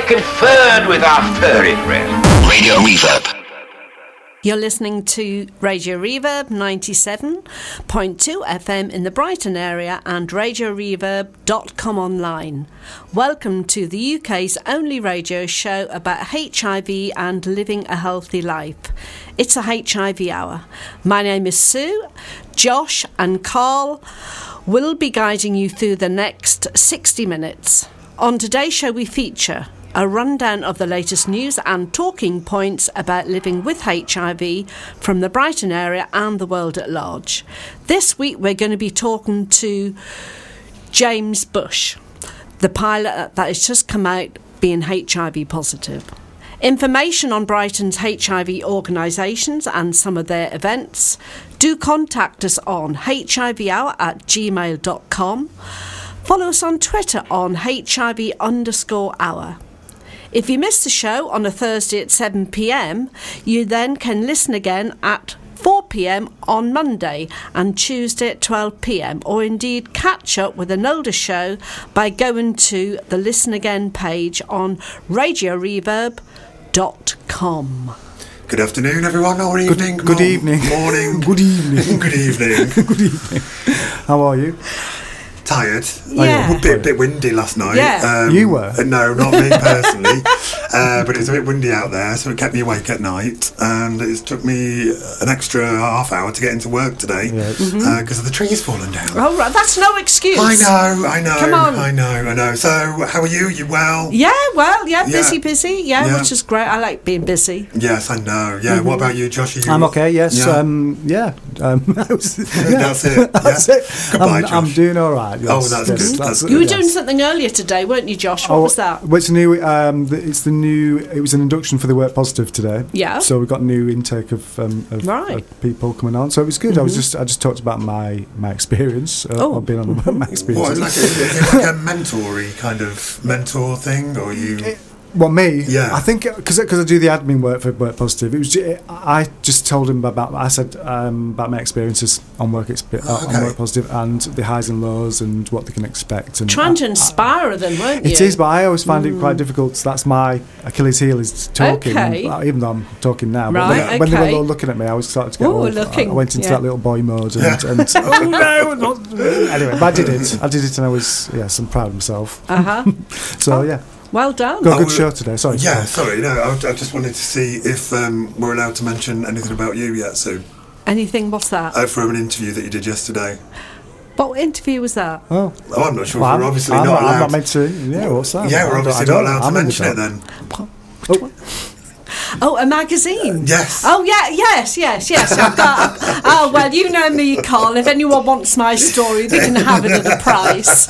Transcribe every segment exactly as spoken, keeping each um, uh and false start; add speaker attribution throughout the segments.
Speaker 1: conferred with our furry friend.
Speaker 2: Radio Reverb.
Speaker 3: You're listening to Radio Reverb ninety-seven point two F M in the Brighton area and radio reverb dot com online. Welcome to the U K's only radio show about H I V and living a healthy life. It's a H I V hour. My name is Sue. Josh and Carl will be guiding you through the next sixty minutes. On today's show we feature a rundown of the latest news and talking points about living with H I V from the Brighton area and the world at large. This week we're going to be talking to James Bush, the pilot that has just come out being H I V positive. Information on Brighton's H I V organisations and some of their events. Do contact us on H I V hour at gmail dot com. Follow us on Twitter on H I V underscore hour. If you missed the show on a Thursday at seven p.m, you then can listen again at four p.m. on Monday and Tuesday at twelve p.m, or indeed catch up with an older show by going to the Listen Again page on radio reverb dot com.
Speaker 4: Good afternoon, everyone, or evening.
Speaker 5: Good, good evening.
Speaker 4: Morning.
Speaker 5: Good evening.
Speaker 4: Good evening.
Speaker 5: Good evening. How are you?
Speaker 4: Tired.
Speaker 3: Yeah.
Speaker 4: A bit, bit windy last night.
Speaker 3: Yeah.
Speaker 4: Um,
Speaker 5: You were?
Speaker 4: uh, No, not me personally. uh, but it's a bit windy out there, so it kept me awake at night. And it took me an extra half hour to get into work today because
Speaker 5: Yeah.
Speaker 4: mm-hmm. uh, of the trees falling down.
Speaker 3: Oh, right, that's no excuse.
Speaker 4: I know, I know.
Speaker 3: Come on.
Speaker 4: I know, I know. So, how are you? You well?
Speaker 3: Yeah, well, yeah, busy,
Speaker 4: Yeah.
Speaker 3: busy, yeah,
Speaker 4: Yeah.
Speaker 3: which is great. I like being busy.
Speaker 4: Yes, I know. Yeah.
Speaker 3: Mm-hmm.
Speaker 4: What about you, Josh? Are you
Speaker 5: I'm okay, yes.
Speaker 4: Yeah.
Speaker 5: Um, yeah. Um, that's,
Speaker 4: That's it.
Speaker 5: That's
Speaker 4: yeah.
Speaker 5: it.
Speaker 4: Goodbye,
Speaker 5: I'm,
Speaker 4: Josh.
Speaker 5: I'm doing all right. Yes,
Speaker 4: Oh, that's
Speaker 5: yes,
Speaker 4: good, that's
Speaker 3: You were
Speaker 4: Yes.
Speaker 3: doing something earlier today, weren't you, Josh? What
Speaker 5: Oh,
Speaker 3: was that?
Speaker 5: Well, it's a new. Um, the, it's the new. It was an induction for the Work Positive today.
Speaker 3: Yeah.
Speaker 5: So we got a new intake of, um, of,
Speaker 3: Right.
Speaker 5: of people coming on. So it was good. I was just. I just talked about my my experience. Uh,
Speaker 3: Oh.
Speaker 5: I've been on the, my experience.
Speaker 4: What, like a, is it like a mentor-y kind of mentor thing, or you?
Speaker 5: Well, me,
Speaker 4: Yeah.
Speaker 5: I think because because I do the admin work for Work Positive. It was ju- I just told him about I said um, about my experiences on work exp- uh,
Speaker 4: Okay.
Speaker 5: on Work Positive and the highs and lows and what they can expect. And
Speaker 3: Trying to
Speaker 5: I-
Speaker 3: inspire them, weren't you?
Speaker 5: It is, but I always find it quite difficult. So that's my Achilles heel is talking.
Speaker 3: Okay.
Speaker 5: uh, Even though I'm talking now,
Speaker 3: Right,
Speaker 5: but when, when they
Speaker 3: okay.
Speaker 5: were all looking at me, I was starting to get.
Speaker 3: Ooh,
Speaker 5: all,
Speaker 3: looking,
Speaker 5: I went into
Speaker 3: yeah.
Speaker 5: that little boy mode, and, and oh no, not, anyway, but I did it. I did it, and I was yes, I'm proud of myself.
Speaker 3: Uh-huh.
Speaker 5: So yeah,
Speaker 3: Well done.
Speaker 5: got a
Speaker 4: Oh,
Speaker 5: good
Speaker 4: well,
Speaker 5: show today. Sorry.
Speaker 4: Yeah, sorry, no, I, I just wanted to see if um, we're allowed to mention anything about you yet, Sue,
Speaker 3: Anything, what's that?
Speaker 4: uh, from an interview that you did yesterday.
Speaker 3: What interview was that?
Speaker 5: Oh,
Speaker 4: Oh, I'm not sure
Speaker 5: well,
Speaker 4: if we're
Speaker 5: I'm,
Speaker 4: obviously
Speaker 5: I'm
Speaker 4: not
Speaker 5: not,
Speaker 4: allowed.
Speaker 5: I'm not meant to. Yeah, what's that?
Speaker 4: yeah,
Speaker 5: I
Speaker 4: we're
Speaker 5: don't-
Speaker 4: obviously
Speaker 5: I don't
Speaker 4: not
Speaker 5: know.
Speaker 4: allowed to
Speaker 5: I'm in the
Speaker 4: mention it
Speaker 5: dark.
Speaker 4: then.
Speaker 5: Oh,
Speaker 3: Oh, a magazine?
Speaker 4: Yes.
Speaker 3: Oh, yeah, yes, yes, yes. I've got, oh, well, you know me, Carl. If anyone wants my story, they can have it at a price.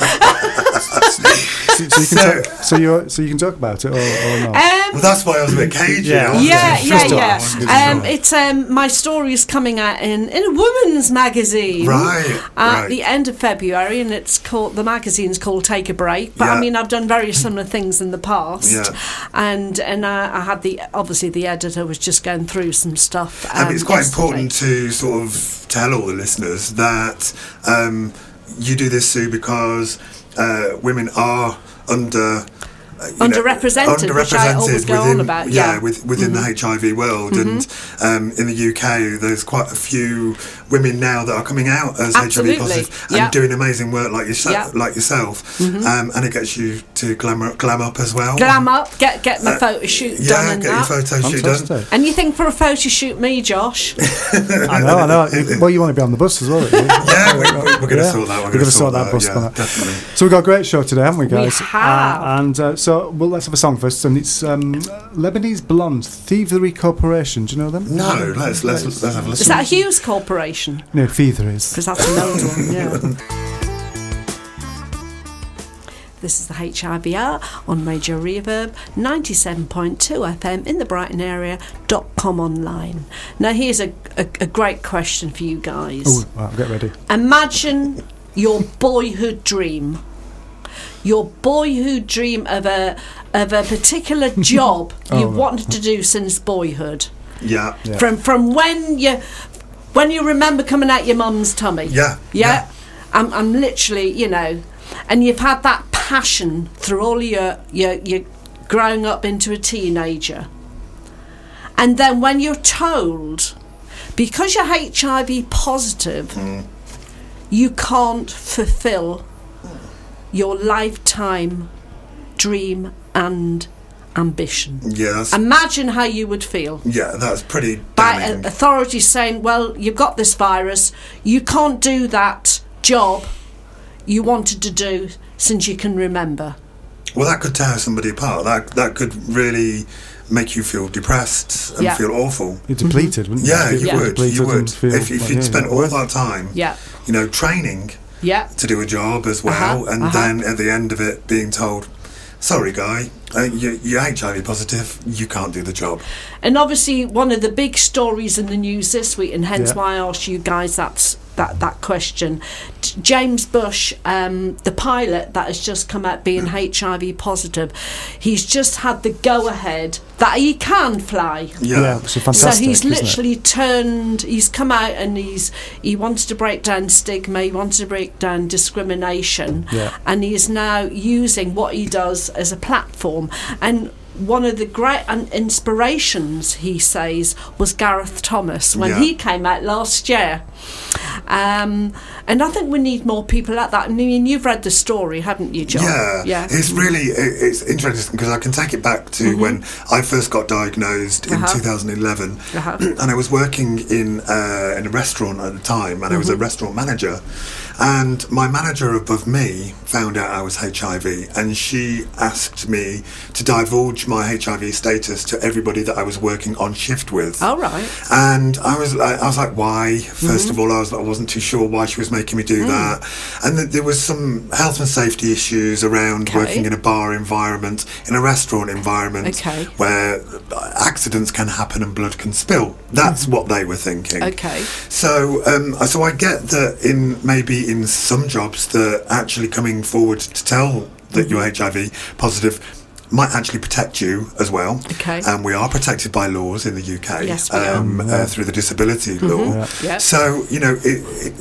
Speaker 5: so, so you can
Speaker 4: So-
Speaker 5: talk, so you so you can talk about it or, or not?
Speaker 3: Um,
Speaker 4: Well, that's why I was a bit cagey.
Speaker 5: Yeah.
Speaker 4: I wasn't
Speaker 3: yeah,
Speaker 4: sure.
Speaker 3: yeah,
Speaker 5: Sure.
Speaker 3: yeah.
Speaker 5: Sure.
Speaker 3: Um, it's um, my story is coming out in, in a woman's magazine.
Speaker 4: Right,
Speaker 3: At
Speaker 4: right.
Speaker 3: the end of February, and it's called the magazine's called Take a Break. But
Speaker 4: Yeah.
Speaker 3: I mean, I've done very similar things in the past,
Speaker 4: Yeah.
Speaker 3: and and I, I had the obviously the editor was just going through some stuff. Um,
Speaker 4: I mean, it's quite
Speaker 3: yesterday.
Speaker 4: important to sort of tell all the listeners that um, you do this, Sue, because uh, women are under. Uh, you know,
Speaker 3: Underrepresented, which I always go on
Speaker 4: within-
Speaker 3: about,
Speaker 4: Yeah,
Speaker 3: yeah.
Speaker 4: with, within
Speaker 3: Mhm.
Speaker 4: the H I V world, and um, in the U K, there's quite a few women now that are coming out as
Speaker 3: Absolutely,
Speaker 4: H I V positive and
Speaker 3: yeah.
Speaker 4: doing amazing work like yourself,
Speaker 3: Yeah.
Speaker 4: like yourself, um, and it gets you to glam, glam up as well.
Speaker 3: Glam up, get get my
Speaker 4: Uh,
Speaker 3: photo shoot
Speaker 4: Yeah,
Speaker 3: done and
Speaker 4: get
Speaker 3: that.
Speaker 4: your photo shoot done.
Speaker 5: Fantastic.
Speaker 3: Anything for a photo shoot, me, Josh?
Speaker 5: I know, I know. Well, you want to be on the bus as well. don't you?
Speaker 4: Yeah, we, we, we're going to
Speaker 5: Yeah.
Speaker 4: sort that. We're,
Speaker 5: We're
Speaker 4: going
Speaker 5: gonna
Speaker 4: to
Speaker 5: sort that bus
Speaker 4: Yeah,
Speaker 5: one out.
Speaker 4: definitely.
Speaker 5: So we've got a great show today, haven't we, guys?
Speaker 3: have.
Speaker 5: Uh, and uh, so, well, let's have a song first. And it's um, Lebanese Blonde, Thievery Corporation. Do you know them?
Speaker 4: No, let's let's let's have a listen.
Speaker 3: Is that a Hughes Corporation?
Speaker 5: No, Thieveries.
Speaker 3: Because that's an old one, yeah. This is the H I V hour on Major Reverb, ninety-seven point two F M in the Brighton area, dot com online. Now here's a, a, a great question for you guys.
Speaker 5: Oh, right, get ready.
Speaker 3: Imagine your boyhood dream. Your boyhood dream of a of a particular job
Speaker 5: Oh,
Speaker 3: you
Speaker 5: right.
Speaker 3: wanted to do since boyhood.
Speaker 4: Yeah.
Speaker 5: Yeah.
Speaker 3: From from when you when you remember coming out your mum's tummy.
Speaker 4: Yeah,
Speaker 3: Yeah.
Speaker 4: yeah.
Speaker 3: I'm I'm literally, you know, and you've had that passion through all your your your growing up into a teenager. And then when you're told, because you're H I V positive, mm. you can't fulfill your lifetime dream and ambition.
Speaker 4: Yeah, that's,
Speaker 3: imagine how you would feel.
Speaker 4: Yeah, that's pretty
Speaker 3: by
Speaker 4: damning.
Speaker 3: Authorities saying, well, you've got this virus, you can't do that job you wanted to do since you can remember.
Speaker 4: Well, that could tear somebody apart. That that could really make you feel depressed and
Speaker 3: yeah.
Speaker 4: feel awful.
Speaker 5: You're depleted,
Speaker 4: mm-hmm.
Speaker 5: wouldn't you?
Speaker 4: Yeah, you
Speaker 5: yeah.
Speaker 4: would. You would. If, if
Speaker 5: like,
Speaker 4: you'd
Speaker 5: yeah,
Speaker 4: spent all
Speaker 5: worth.
Speaker 4: that time,
Speaker 3: yeah.
Speaker 4: you know, training
Speaker 3: yeah.
Speaker 4: to do a job as well,
Speaker 3: uh-huh.
Speaker 4: and
Speaker 3: uh-huh.
Speaker 4: then at the end of it being told, sorry, guy, uh, you, you're H I V positive, you can't do the job.
Speaker 3: And obviously, one of the big stories in the news this week, and hence
Speaker 5: yeah.
Speaker 3: why I asked you guys that's, that, that question, T- James Bush, um, the pilot that has just come out being H I V positive, he's just had the go-ahead that he can fly.
Speaker 4: Yeah,
Speaker 5: yeah which is fantastic.
Speaker 3: So he's
Speaker 5: isn't
Speaker 3: literally
Speaker 5: it?
Speaker 3: turned, he's come out and he's he wanted to break down stigma, he wanted to break down discrimination,
Speaker 5: yeah.
Speaker 3: and he is now using what he does as a platform. And one of the great inspirations, he says, was Gareth Thomas when
Speaker 4: yeah.
Speaker 3: he came out last year. Um, and I think we need more people like that. I mean, you've read the story, haven't you, John?
Speaker 4: Yeah,
Speaker 3: yeah.
Speaker 4: It's really it's interesting because I can take it back to mm-hmm. when I first got diagnosed in
Speaker 3: uh-huh.
Speaker 4: two thousand eleven,
Speaker 3: uh-huh.
Speaker 4: and I was working in uh, in a restaurant at the time, and mm-hmm. I was a restaurant manager. And my manager above me found out I was H I V, and she asked me to divulge my H I V status to everybody that I was working on shift with.
Speaker 3: All right.
Speaker 4: And I was like, I was like, why? First mm-hmm. of all, I was I wasn't too sure why she was making me do mm. that. And th- there was some health and safety issues around
Speaker 3: okay.
Speaker 4: working in a bar environment, in a restaurant environment,
Speaker 3: okay.
Speaker 4: where accidents can happen and blood can spill. That's mm-hmm. what they were thinking.
Speaker 3: Okay.
Speaker 4: So, um, so I get that in maybe in some jobs that actually coming forward to tell that mm-hmm. you're H I V positive might actually protect you as well.
Speaker 3: Okay.
Speaker 4: And we are protected by laws in the U K
Speaker 3: yes, we
Speaker 4: um,
Speaker 3: are.
Speaker 4: Uh,
Speaker 5: Yeah.
Speaker 4: through the disability
Speaker 3: mm-hmm.
Speaker 4: law.
Speaker 3: Yeah. Yeah.
Speaker 4: So, you know, it, it,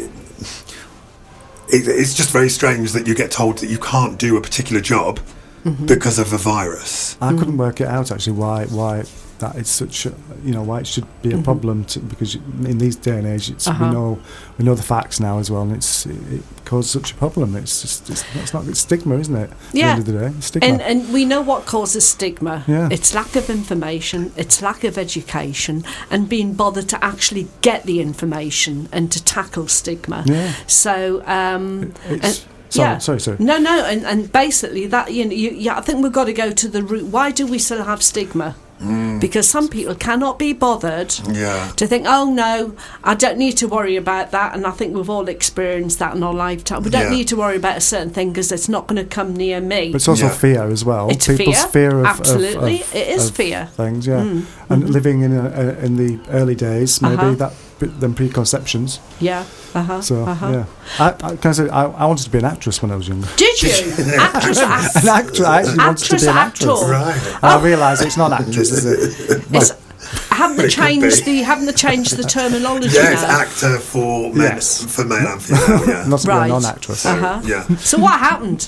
Speaker 4: it, it's just very strange that you get told that you can't do a particular job mm-hmm. because of a virus.
Speaker 5: I mm-hmm. couldn't work it out actually why why that is such a, you know, why it should be a mm-hmm. problem to, because in these day and age it's,
Speaker 3: uh-huh.
Speaker 5: we know we know the facts now as well, and it's it, it causes such a problem. It's just it's, it's not it's stigma, isn't it?
Speaker 3: Yeah.
Speaker 5: At the end of the day, it's stigma.
Speaker 3: And, and we know what causes stigma.
Speaker 5: Yeah.
Speaker 3: It's lack of information, it's lack of education, and being bothered to actually get the information and to tackle stigma.
Speaker 5: Yeah.
Speaker 3: So, um,
Speaker 5: It's,
Speaker 3: and,
Speaker 5: sorry,
Speaker 3: yeah.
Speaker 5: sorry, sorry.
Speaker 3: No, no, and, and basically that, you know, you, yeah, I think we've got to go to the root. Why do we still have stigma? Mm. Because some people cannot be bothered
Speaker 4: yeah.
Speaker 3: to think, oh no, I don't need to worry about that. And I think we've all experienced that in our lifetime. We don't
Speaker 4: Yeah.
Speaker 3: need to worry about a certain thing because it's not going to come near me.
Speaker 5: But it's also
Speaker 4: Yeah.
Speaker 5: fear as well.
Speaker 3: It's
Speaker 5: People's
Speaker 3: fear,
Speaker 5: fear of
Speaker 3: absolutely.
Speaker 5: of, of,
Speaker 3: It is
Speaker 5: of
Speaker 3: fear.
Speaker 5: things, yeah.
Speaker 3: Mm.
Speaker 5: And
Speaker 3: Mm-hmm.
Speaker 5: living in a, a, in the early days, maybe
Speaker 3: Uh-huh.
Speaker 5: that them preconceptions.
Speaker 3: Yeah. Uh-huh.
Speaker 5: So
Speaker 3: uh-huh.
Speaker 5: yeah, I, I can I say I, I wanted to be an actress when I was younger.
Speaker 3: Did you? Actress, act-
Speaker 5: An actress. I actually wanted to
Speaker 3: actress,
Speaker 5: be an
Speaker 3: actor.
Speaker 5: actress.
Speaker 4: Right.
Speaker 5: And I realise it's not actress, is it? Well,
Speaker 3: It's, haven't they
Speaker 4: It could
Speaker 3: changed
Speaker 4: be.
Speaker 3: the haven't they changed the terminology
Speaker 4: Yeah, it's
Speaker 3: now?
Speaker 4: actor for men,
Speaker 5: Yes.
Speaker 4: for male and female. Yeah.
Speaker 5: not to
Speaker 3: Right.
Speaker 5: be a non-actress.
Speaker 3: Uh-huh.
Speaker 4: Yeah.
Speaker 3: So what happened?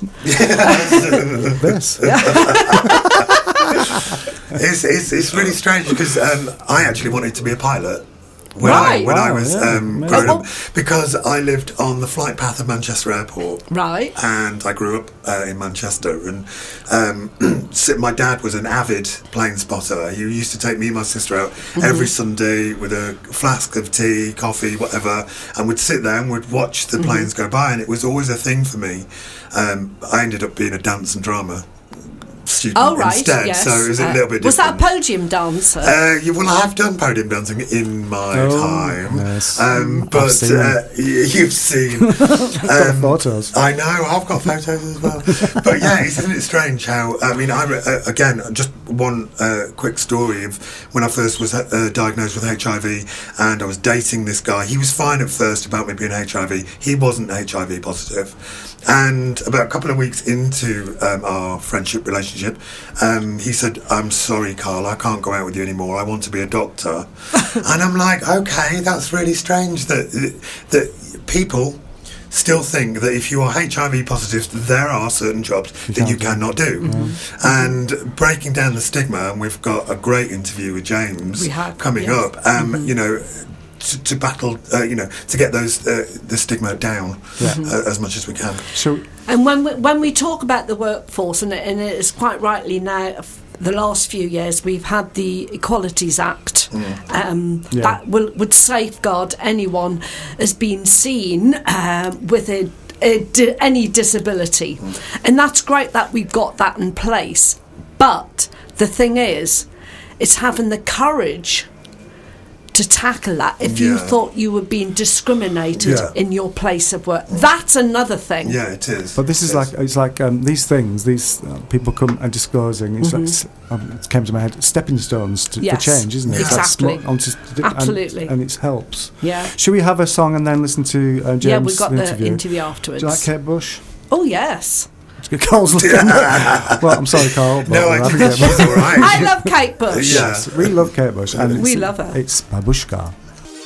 Speaker 5: This.
Speaker 4: It's, it's it's really strange because um, I actually wanted to be a pilot when
Speaker 3: Right.
Speaker 4: I when I
Speaker 5: Wow,
Speaker 4: was
Speaker 5: yeah,
Speaker 4: um,
Speaker 5: amazing.
Speaker 4: growing
Speaker 3: Oh,
Speaker 4: up, because I lived on the flight path of Manchester Airport.
Speaker 3: Right.
Speaker 4: And I grew up uh, in Manchester, and um, so my dad was an avid plane spotter. He used to take me and my sister out
Speaker 3: Mm-hmm.
Speaker 4: every Sunday with a flask of tea, coffee, whatever, and we'd sit there and we'd watch the
Speaker 3: Mm-hmm.
Speaker 4: planes go by, and it was always a thing for me. Um, I ended up being a dance and drama student
Speaker 3: Oh right.
Speaker 4: instead,
Speaker 3: yes.
Speaker 4: so it was a
Speaker 3: Uh,
Speaker 4: little bit
Speaker 3: Was that a
Speaker 4: different.
Speaker 3: podium dancer?
Speaker 4: Uh, yeah, well, I have done podium dancing in my
Speaker 5: Oh,
Speaker 4: time,
Speaker 5: yes.
Speaker 4: um,
Speaker 5: I've
Speaker 4: but
Speaker 5: seen
Speaker 4: uh, y- you've seen.
Speaker 5: Got
Speaker 4: um,
Speaker 5: photos.
Speaker 4: I know, I've got photos as well. But yeah, isn't it strange how, I mean, I, uh, again, just one uh, quick story of when I first was uh, diagnosed with H I V and I was dating this guy. He was fine at first about me being H I V. He wasn't H I V positive. And about a couple of weeks into um, our friendship relationship, um, he said, I'm sorry, Carl, I can't go out with you anymore. I want to be a doctor. And I'm like, okay, that's really strange that that people still think that if you are H I V positive, there are certain jobs
Speaker 5: You
Speaker 4: that you
Speaker 5: can't
Speaker 4: cannot do.
Speaker 3: Mm-hmm.
Speaker 4: And breaking down the stigma, and we've got a great interview with James
Speaker 3: We have,
Speaker 4: coming
Speaker 3: yes.
Speaker 4: up, um,
Speaker 3: Mhm.
Speaker 4: you know, to, to battle, uh, you know, to get those uh, the stigma down
Speaker 5: Yeah.
Speaker 4: uh, as much as we can.
Speaker 5: So,
Speaker 3: And when we, when we talk about the workforce, and it, and it is quite rightly now, f- the last few years we've had the Equalities Act um,
Speaker 5: Yeah.
Speaker 3: that will, would safeguard anyone as being seen um, with a, a di- any disability, and that's great that we've got that in place. But the thing is, it's having the courage to tackle that if you
Speaker 4: Yeah.
Speaker 3: thought you were being discriminated
Speaker 4: Yeah.
Speaker 3: in your place of work. That's another thing.
Speaker 4: Yeah, it is.
Speaker 5: but this is
Speaker 4: It
Speaker 5: like it's like um, these things. These uh, people come and disclosing. It's like s- um, it came to my head. Stepping stones to,
Speaker 3: Mm-hmm. Yes,
Speaker 5: for change, isn't it? It's like
Speaker 3: exactly.
Speaker 5: smo- onto st- and-
Speaker 3: Absolutely.
Speaker 5: and, it helps.
Speaker 3: Yeah.
Speaker 5: Should we have a song and then listen to uh, James?
Speaker 3: Yeah, we've got the
Speaker 5: interview?
Speaker 3: interview
Speaker 5: Do
Speaker 3: afterwards.
Speaker 5: you like Kate Bush?
Speaker 3: Oh, yes.
Speaker 5: Carl's looking. Well, I'm sorry, Carl. But
Speaker 4: No, I
Speaker 5: we're
Speaker 4: think
Speaker 5: having
Speaker 4: she's
Speaker 5: Kate
Speaker 4: all right.
Speaker 3: I love Kate Bush.
Speaker 5: Bush.
Speaker 4: Yeah.
Speaker 5: Yes, we love Kate Bush. And
Speaker 3: We
Speaker 5: it's,
Speaker 3: love her.
Speaker 5: It's Babushka.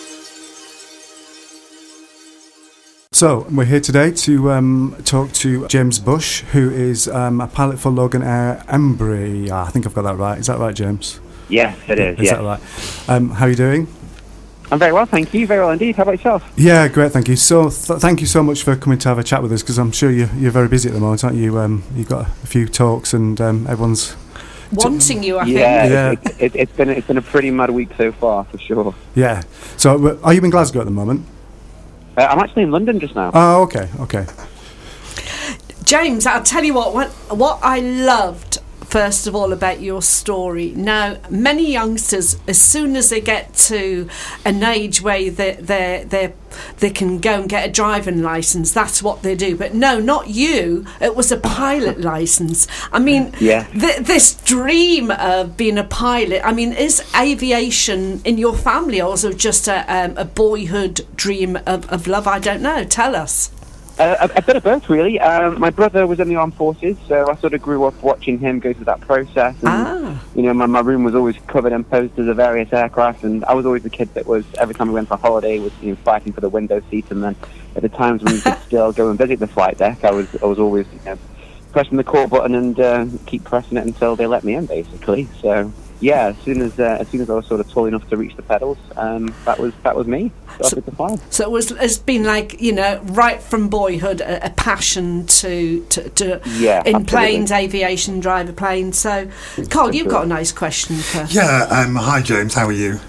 Speaker 5: So, we're here today to um, talk to James Bush, who is um, a pilot for Logan Air Embry. Ah, I think I've got that right. Is that right, James?
Speaker 2: Yes, it is.
Speaker 5: Is
Speaker 2: Yes.
Speaker 5: that right? Um, how are you doing?
Speaker 2: I'm very well, thank you. Very well indeed. How about yourself?
Speaker 5: Yeah, great, thank you. So, th- thank you so much for coming to have a chat with us, because I'm sure you're, you're very busy at the moment, aren't you? Um, you've got a few talks, and um, everyone's...
Speaker 3: Wanting you, I
Speaker 2: yeah,
Speaker 3: think.
Speaker 5: Yeah.
Speaker 2: It, it, it, it's been it's been a pretty mad week so far, for sure.
Speaker 5: Yeah. So, uh, are you in Glasgow at the moment?
Speaker 2: Uh, I'm actually in London just now.
Speaker 5: Oh, okay, okay.
Speaker 3: James, I'll tell you what, what, what I loved, first of all, about your story. Now, many youngsters, as soon as they get to an age where they they they they can go and get a driving licence, that's what they do. But no, not you. It was a pilot licence. I mean,
Speaker 2: Yeah.
Speaker 3: th- this dream of being a pilot, I mean, is aviation in your family, or is it just a, um, a boyhood dream of, of love? I don't know. Tell us.
Speaker 2: Uh, a, a bit of both, really. Um, my brother was in the armed forces, so I sort of grew up watching him go through that process. And,
Speaker 3: Ah.
Speaker 2: you know, my, my room was always covered in posters of various aircraft, and I was always the kid that was, every time we went for holiday, was you know, fighting for the window seat. And then at the times when we could still go and visit the flight deck, I was I was always you know, pressing the call button and uh, keep pressing it until they let me in, basically. So yeah, as soon as uh, as soon as I was sort of tall enough to reach the pedals, um, that was that was me. Started to fly.
Speaker 3: So it was. It's been like you know, right from boyhood, a, a passion to to, to
Speaker 2: Yeah,
Speaker 3: in
Speaker 2: absolutely.
Speaker 3: planes, aviation, driver planes. So, Carl, you've got a nice question for.
Speaker 4: Yeah, um, hi James, how are you?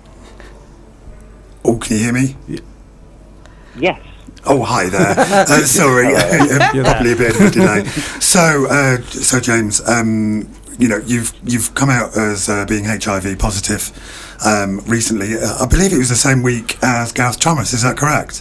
Speaker 4: Oh, can you hear me?
Speaker 2: Yes.
Speaker 4: Oh, hi there. Uh, sorry, probably a bit of a delay. So, uh, so James, um, you know, you've you've come out as uh, being H I V positive um, recently. Uh, I believe it was the same week as Gareth Thomas. Is that correct?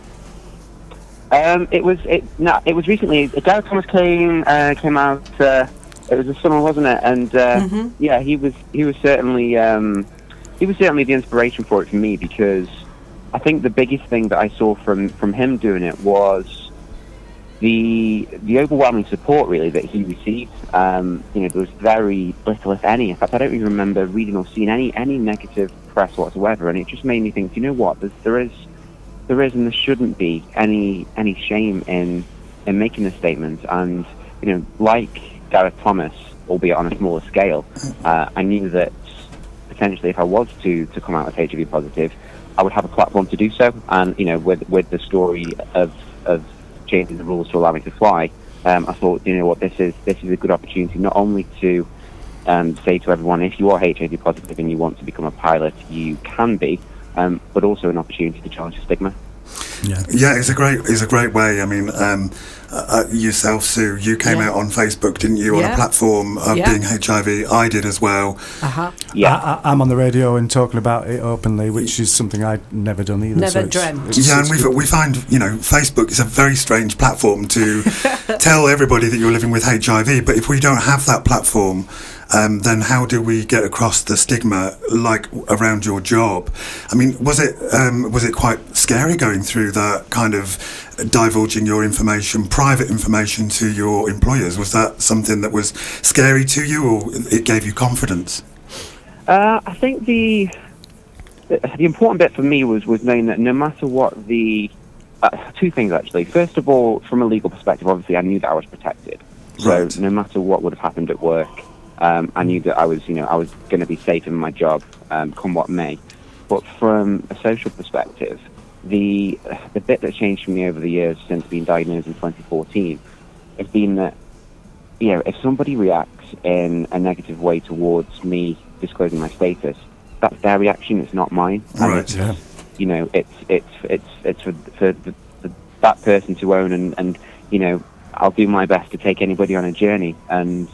Speaker 2: Um, it was it no, it was recently. Gareth Thomas came uh, came out. Uh, it was the summer, wasn't it? And uh,
Speaker 3: Mhm.
Speaker 2: yeah, he was he was certainly um, he was certainly the inspiration for it for me, because I think the biggest thing that I saw from from him doing it was the the overwhelming support really that he received. Um, you know, there was very little, if any. In fact, I don't even remember reading or seeing any any negative press whatsoever, and it just made me think, you know what? There's, there is. There is and there shouldn't be any any shame in in making this statement. And you know, like Gareth Thomas, albeit on a smaller scale, uh, I knew that potentially if I was to to come out as H I V positive, I would have a platform to do so. And you know, with with the story of of changing the rules to allow me to fly, um, I thought, you know what, this is this is a good opportunity not only to um, say to everyone, if you are H I V positive and you want to become a pilot, you can be. Um, but also an opportunity to challenge the stigma.
Speaker 5: Yeah.
Speaker 4: Yeah, it's a great it's a great way. I mean, um, uh, yourself, Sue, you came
Speaker 3: Yeah.
Speaker 4: out on Facebook, didn't you, on
Speaker 3: Yeah.
Speaker 4: a platform of
Speaker 3: Yeah.
Speaker 4: being H I V. I did as well.
Speaker 3: Uh huh.
Speaker 2: Yeah.
Speaker 5: I, I, I'm on the radio and talking about it openly, which is something I'd never done either.
Speaker 3: Never
Speaker 5: so it's-
Speaker 3: dreamt.
Speaker 5: it's-
Speaker 4: Yeah, and
Speaker 5: it's
Speaker 4: we
Speaker 5: good.
Speaker 4: we find, you know, Facebook is a very strange platform to tell everybody that you're living with H I V. But if we don't have that platform, um, then how do we get across the stigma, like around your job? I mean, was it um, was it quite scary going through that kind of divulging your information, private information, to your employers? Was that something that was scary to you, or it gave you confidence?
Speaker 2: Uh, I think the the important bit for me was, was knowing that no matter what the uh, two things actually. First of all, from a legal perspective, obviously I knew that I was protected. So
Speaker 4: Right.
Speaker 2: no matter what would have happened at work, um, I knew that I was, you know, I was going to be safe in my job, um, come what may. But from a social perspective, the the bit that changed for me over the years since being diagnosed in twenty fourteen has been that, you know, if somebody reacts in a negative way towards me disclosing my status, that's their reaction. It's not mine. And
Speaker 4: Right.
Speaker 2: it's,
Speaker 5: Yeah.
Speaker 2: you know, it's it's it's it's for, for, the, for that person to own, and, and you know, I'll do my best to take anybody on a journey. And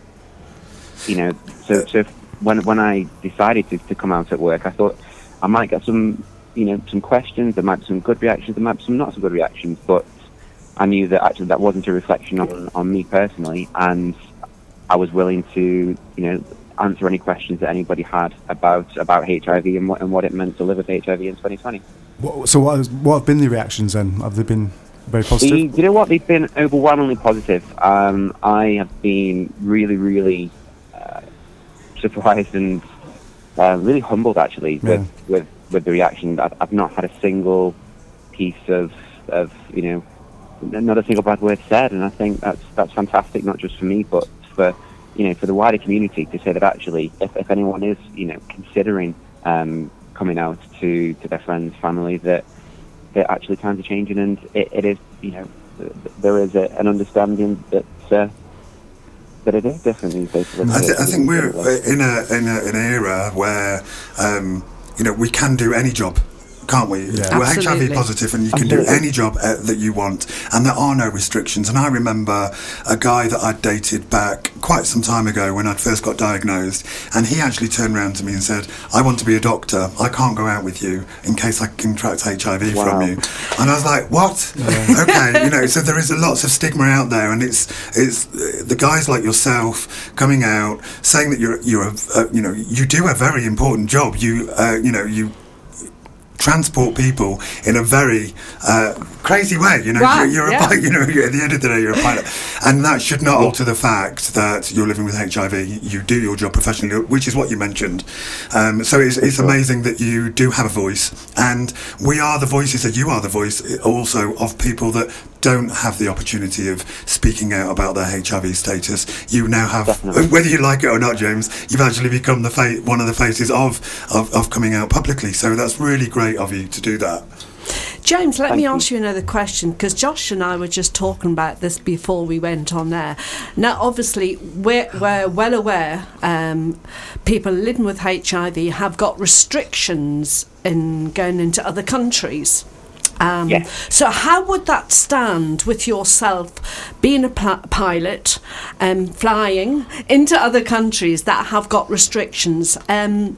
Speaker 2: you know, so so if, when when I decided to, to come out at work, I thought I might get some, you know, some questions. There might be some good reactions. There might be some not so good reactions. But I knew that actually that wasn't a reflection on on me personally, and I was willing to, you know, answer any questions that anybody had about about H I V and what and what it meant to live with H I V in twenty twenty.
Speaker 5: What, so what, has, what have been the reactions then? Have they been very positive?
Speaker 2: The, you know what? They've been overwhelmingly positive. Um, I have been really, really uh, surprised and uh, really humbled actually with,
Speaker 5: Yeah.
Speaker 2: with, with the reaction. I've, I've not had a single piece of of you know, not a single bad word said, and I think that's that's fantastic, not just for me, but for, you know, for the wider community, to say that actually, if, if anyone is, you know, considering um, coming out to, to their friends, family, that that actually times are changing, and it, it is, you know, there is a, an understanding that uh, that it is different these days.
Speaker 4: I, th- I think we're in a in a, an era where um, you know, we can do any job, can't we?
Speaker 5: Yeah.
Speaker 4: We're H I V
Speaker 3: Absolutely.
Speaker 4: positive, and you can
Speaker 2: Absolutely.
Speaker 4: do any job uh, that you want, and there are no restrictions. And I remember a guy that I'd dated back quite some time ago when I'd first got diagnosed, and he actually turned around to me and said, "I want to be a doctor. I can't go out with you in case I contract H I V
Speaker 2: Wow.
Speaker 4: from you." And I was like, "What?" Okay, you know. So there is lots of stigma out there, and it's it's uh, the guys like yourself coming out saying that you're you're a, uh, you know, you do a very important job. You uh, you know you. transport people in a very uh, crazy way. You know,
Speaker 3: Right,
Speaker 4: you're, you're
Speaker 3: yeah.
Speaker 4: a pilot. You know, you're, at the end of the day, you're a pilot, and that should not alter the fact that you're living with H I V. You do your job professionally, which is what you mentioned. Um, so it's, it's amazing that you do have a voice, and we are the voices. That you are the voice also of people that don't have the opportunity of speaking out about their H I V status. You now have,
Speaker 2: Definitely.
Speaker 4: whether you like it or not, James, you've actually become the fa- one of the faces of, of of coming out publicly. So that's really great of you to do that.
Speaker 3: James, let
Speaker 2: Thank
Speaker 3: me
Speaker 2: you.
Speaker 3: ask you another question, because Josh and I were just talking about this before we went on there. Now, obviously, we're, we're well aware um, people living with H I V have got restrictions in going into other countries. Um,
Speaker 2: Yes.
Speaker 3: So how would that stand with yourself being a pl- pilot, um, flying into other countries that have got restrictions? Um,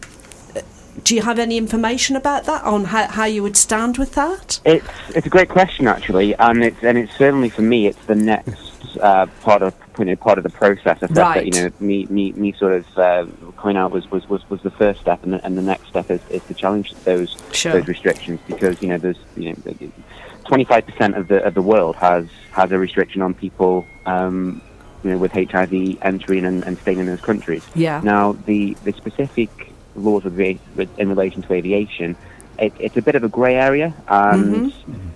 Speaker 3: do you have any information about that, on how, how you would stand with that?
Speaker 2: It's it's a great question actually, and it's and it's certainly for me it's the next uh, part of you know, part of the process. I said
Speaker 3: Right.
Speaker 2: that, you know, me me, me sort of uh, coming out was, was, was, was the first step, and the, and the next step is, is to challenge those
Speaker 3: Sure.
Speaker 2: those restrictions, because you know there's you know twenty-five percent of the of the world has has a restriction on people um, you know with H I V entering and, and staying in those countries.
Speaker 3: Yeah.
Speaker 2: Now the the specific laws with, re- with in relation to aviation, it, it's a bit of a grey area, and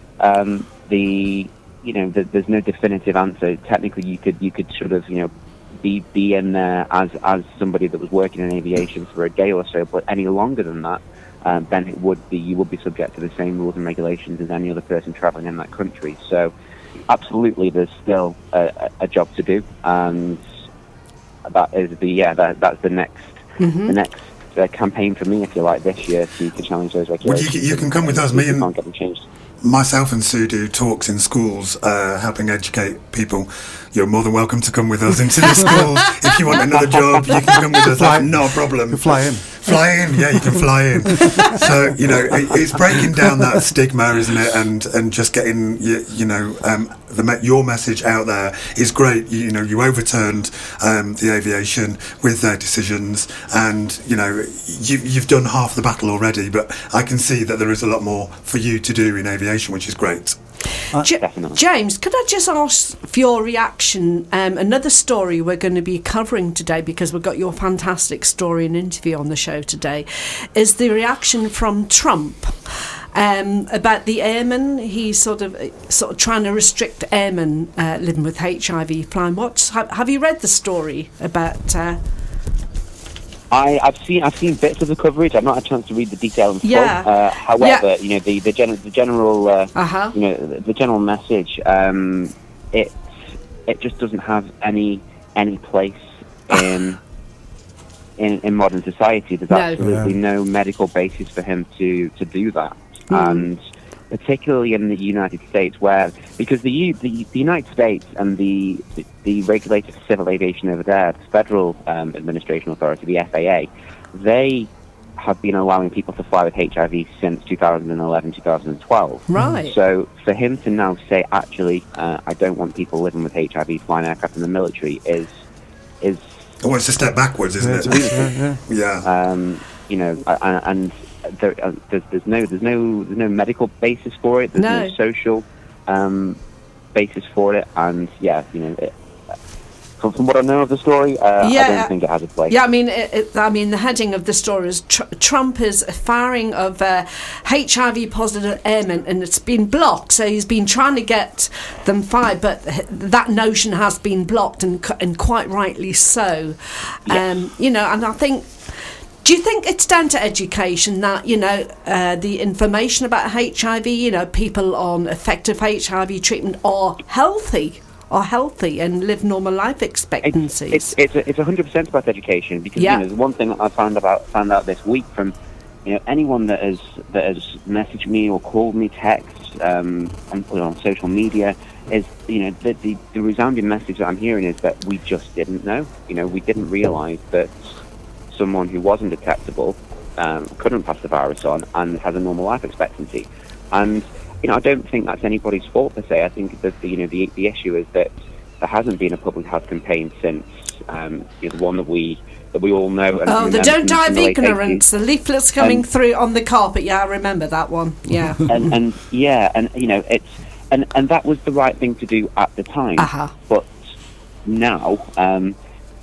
Speaker 2: um, the you know the, there's no definitive answer. Technically, you could you could sort of you know be be in there as as somebody that was working in aviation for a day or so, but any longer than that, um, then it would be you would be subject to the same rules and regulations as any other person travelling in that country. So, absolutely, there's still a, a, a job to do, and that is the yeah that that's the next the next. Uh, campaign for me, if you like, this year to, to challenge those
Speaker 4: Well,
Speaker 2: regulations.
Speaker 4: you, can- you can come with us. Me
Speaker 2: You
Speaker 4: and
Speaker 2: can't get them changed.
Speaker 4: myself and Sue do talks in schools, uh, helping educate people. You're more than welcome to come with us into the schools. If you want another job, you can come with us. That's not a problem.
Speaker 5: You fly in.
Speaker 4: Fly in, yeah, you can fly in. So you know, it, it's breaking down that stigma, isn't it? And and just getting you, you know um, the me- your message out there is great. You, you know, you overturned um, the aviation with their decisions, and you know you, you've done half the battle already. But I can see that there is a lot more for you to do in aviation, which is great.
Speaker 3: Ja-
Speaker 2: Definitely.
Speaker 3: James, could I just ask for your reaction? Um, another story we're going to be covering today, because we've got your fantastic story and interview on the show today, is the reaction from Trump. um, about the airmen. He's sort of sort of trying to restrict airmen uh, living with H I V flying. What's have, have you read the story about? Uh,
Speaker 2: I, I've seen I've seen bits of the coverage. I've not had a chance to read the detail in full.
Speaker 3: Yeah.
Speaker 2: Uh, however,
Speaker 3: Yeah.
Speaker 2: you know the the, gen- the general uh,
Speaker 3: Uh-huh.
Speaker 2: you know the, the general message. Um, it it just doesn't have any any place in in, in modern society. There's
Speaker 3: No.
Speaker 2: absolutely
Speaker 5: Yeah.
Speaker 2: no medical basis for him to to do that,
Speaker 3: Mm.
Speaker 2: and particularly in the United States, where because the U, the, the United States and the the, the regulator for civil aviation over there, the Federal um, Administration Authority, the F A A, they have been allowing people to fly with H I V since two thousand eleven, two thousand twelve.
Speaker 3: Right.
Speaker 2: So for him to now say, actually, uh, I don't want people living with H I V flying aircraft in the military is is
Speaker 4: Well, it's a step backwards, isn't
Speaker 5: Yeah,
Speaker 4: it?
Speaker 5: it is, yeah, yeah.
Speaker 4: Yeah.
Speaker 2: um, you know, and, and there, uh, there's, there's no there's no there's no medical basis for it. There's no,
Speaker 3: No.
Speaker 2: social um, basis for it, and yeah, you know, it, from, from what I know of the story, uh,
Speaker 3: Yeah,
Speaker 2: I don't
Speaker 3: uh,
Speaker 2: think it has a place.
Speaker 3: Yeah, I mean, it, it, I mean, the heading of the story is tr- Trump is firing of uh, H I V positive airmen, and it's been blocked. So he's been trying to get them fired, but th- that notion has been blocked, and c- and quite rightly so.
Speaker 2: Yes.
Speaker 3: Um, you know, and I think. Do you think it's down to education that, you know, uh, the information about H I V, you know, people on effective H I V treatment are healthy, are healthy and live normal life expectancies?
Speaker 2: It's it's it's a hundred percent about education, because
Speaker 3: Yeah.
Speaker 2: you know there's one thing that I found about found out this week from you know anyone that has that has messaged me or called me, text, um, and put it on social media is you know the, the the resounding message that I'm hearing is that we just didn't know. You know, we didn't realise that someone who wasn't detectable um, couldn't pass the virus on and has a normal life expectancy. And you know, I don't think that's anybody's fault per se. I think that the, you know the the issue is that there hasn't been a public health campaign since um, you know, the one that we that we all know. And
Speaker 3: Oh, the
Speaker 2: remember
Speaker 3: Don't
Speaker 2: from
Speaker 3: Die of
Speaker 2: the late
Speaker 3: Ignorance, the leaflets coming
Speaker 2: Um,
Speaker 3: through on the carpet. Yeah, I remember that one. Yeah.
Speaker 2: eighties. and, and yeah, and you know, it's and and that was the right thing to do at the time.
Speaker 3: Uh-huh.
Speaker 2: But now, um,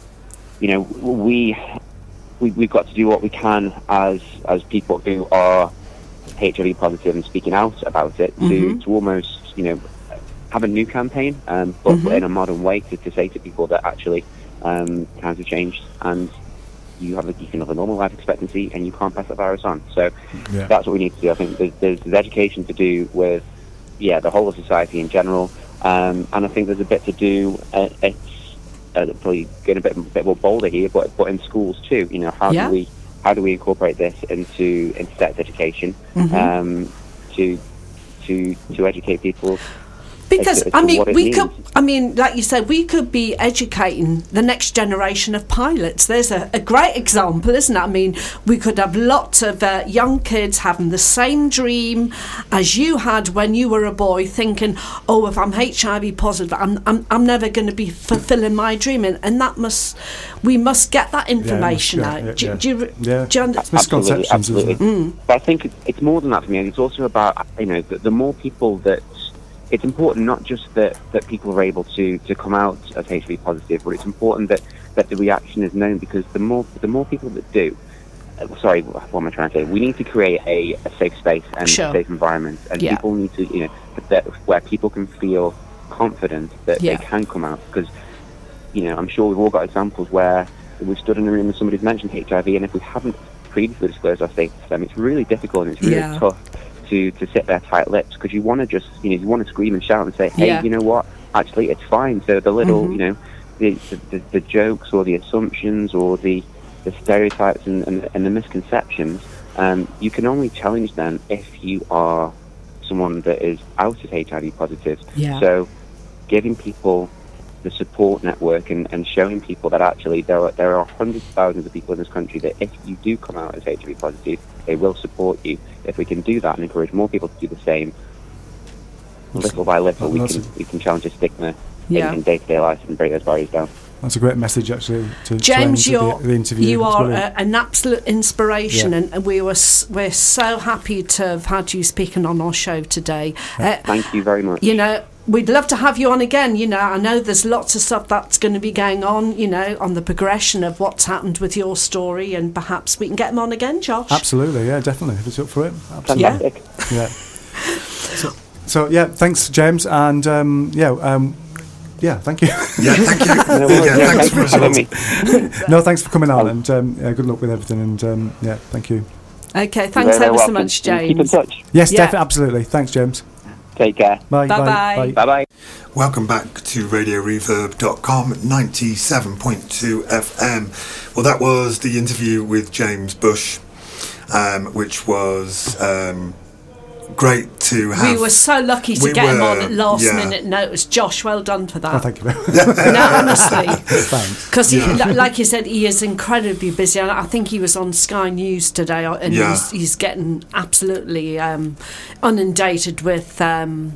Speaker 2: you know, we. We, we've got to do what we can as as people who are H I V positive and speaking out about it
Speaker 3: Mhm.
Speaker 2: to, to almost, you know, have a new campaign, um, but
Speaker 3: Mhm.
Speaker 2: in a modern way to, to say to people that actually um, times have changed and you have a, you can have a normal life expectancy and you can't pass the virus on. So
Speaker 5: Yeah.
Speaker 2: that's what we need to do. I think there's, there's, there's education to do with, yeah, the whole of society in general, um, and I think there's a bit to do. Uh, it's uh, probably getting a bit, bit more bolder here, but but in schools too. You know, how
Speaker 3: Yeah.
Speaker 2: do we how do we incorporate this into into sex education
Speaker 3: Mhm.
Speaker 2: um, to to to educate people?
Speaker 3: Because,
Speaker 2: as to- as
Speaker 3: I
Speaker 2: to
Speaker 3: mean,
Speaker 2: what it
Speaker 3: we
Speaker 2: means.
Speaker 3: could, I mean, like you said, we could be educating the next generation of pilots. There's a, a great example, isn't it? I mean, we could have lots of uh, young kids having the same dream as you had when you were a boy, thinking, oh, if I'm H I V positive, I'm, I'm, I'm never going to be fulfilling my dream. And, and that must, we must get that information
Speaker 5: yeah,
Speaker 3: out.
Speaker 5: yeah,
Speaker 3: do,
Speaker 5: yeah.
Speaker 3: do you,
Speaker 5: Yeah.
Speaker 3: do you under-
Speaker 5: It's misconceptions,
Speaker 2: absolutely,
Speaker 5: isn't it?
Speaker 2: absolutely. But I think it's, it's more than that for me. It's also about, you know, the, the more people that it's important not just that, that people are able to, to come out as H I V positive, but it's important that, that the reaction is known, because the more the more people that do, uh, sorry, what am I trying to say? We need to create a, a safe space and
Speaker 3: Sure.
Speaker 2: a safe environment, and
Speaker 3: Yeah.
Speaker 2: people need to, you know, that, where people can feel confident that
Speaker 3: Yeah.
Speaker 2: they can come out, because, you know, I'm sure we've all got examples where we've stood in a room and somebody's mentioned H I V, and if we haven't previously disclosed our status to them, it's really difficult and it's really
Speaker 3: Yeah.
Speaker 2: tough to, to sit there tight-lipped, because you want to just, you know, you want to scream and shout and say, hey,
Speaker 3: Yeah.
Speaker 2: you know what, actually, it's fine. So the little,
Speaker 3: Mhm.
Speaker 2: you know, the, the, the jokes or the assumptions or the, the stereotypes and, and, and the misconceptions, um, you can only challenge them if you are someone that is out as H I V positive.
Speaker 3: Yeah.
Speaker 2: So giving people the support network and, and showing people that actually there are there are hundreds of thousands of people in this country that if you do come out as H I V positive, they will support you. If we can do that and encourage more people to do the same, little by little, we
Speaker 5: That's
Speaker 2: can
Speaker 5: a-
Speaker 2: we can challenge the stigma
Speaker 3: Yeah.
Speaker 2: in, in day-to-day life and break those barriers down.
Speaker 5: That's a great message, actually, to
Speaker 3: James,
Speaker 5: to
Speaker 3: you're,
Speaker 5: end the, the interview.
Speaker 3: you
Speaker 5: It's
Speaker 3: are
Speaker 5: brilliant.
Speaker 3: a, an absolute inspiration,
Speaker 5: Yeah.
Speaker 3: and, and we were s- we're so happy to have had you speaking on our show today. Uh,
Speaker 2: Thank you very much.
Speaker 3: you know, we'd love to have you on again. You know, I know there's lots of stuff that's going to be going on, you know, on the progression of what's happened with your story, and perhaps we can get him on again, Josh.
Speaker 5: Absolutely, yeah, definitely. If it's up for it, absolutely.
Speaker 2: Fantastic.
Speaker 5: Yeah. So, so yeah, thanks, James, and um, yeah, um, yeah, thank you.
Speaker 4: Yeah, thank you.
Speaker 2: No worries.
Speaker 4: yeah,
Speaker 2: Yeah,
Speaker 4: thanks,
Speaker 2: thanks
Speaker 4: for
Speaker 2: for
Speaker 4: us.
Speaker 2: having me.
Speaker 5: No, thanks for coming on, and um, yeah, good luck with everything, and um, yeah, thank you.
Speaker 3: Okay, thanks
Speaker 2: Very
Speaker 3: ever so
Speaker 2: welcome.
Speaker 3: much, James.
Speaker 2: Keep in touch.
Speaker 5: Yes,
Speaker 3: Yeah.
Speaker 5: definitely, absolutely. Thanks, James.
Speaker 2: Take care.
Speaker 5: Bye.
Speaker 3: Bye-bye.
Speaker 2: Bye bye.
Speaker 4: Welcome back to radio reverb dot com, ninety-seven point two F M. Well, that was the interview with James Bush, um, which was um, great to have.
Speaker 3: We were so lucky to
Speaker 4: We
Speaker 3: get him
Speaker 4: were,
Speaker 3: on at last
Speaker 4: yeah.
Speaker 3: minute notice. Josh, well done for that.
Speaker 5: Oh, thank you very much.
Speaker 3: No, honestly.
Speaker 5: Thanks.
Speaker 3: Because, like you said, he is incredibly busy. And I think he was on Sky News today, and
Speaker 4: Yeah.
Speaker 3: he's, he's getting absolutely um, inundated with um,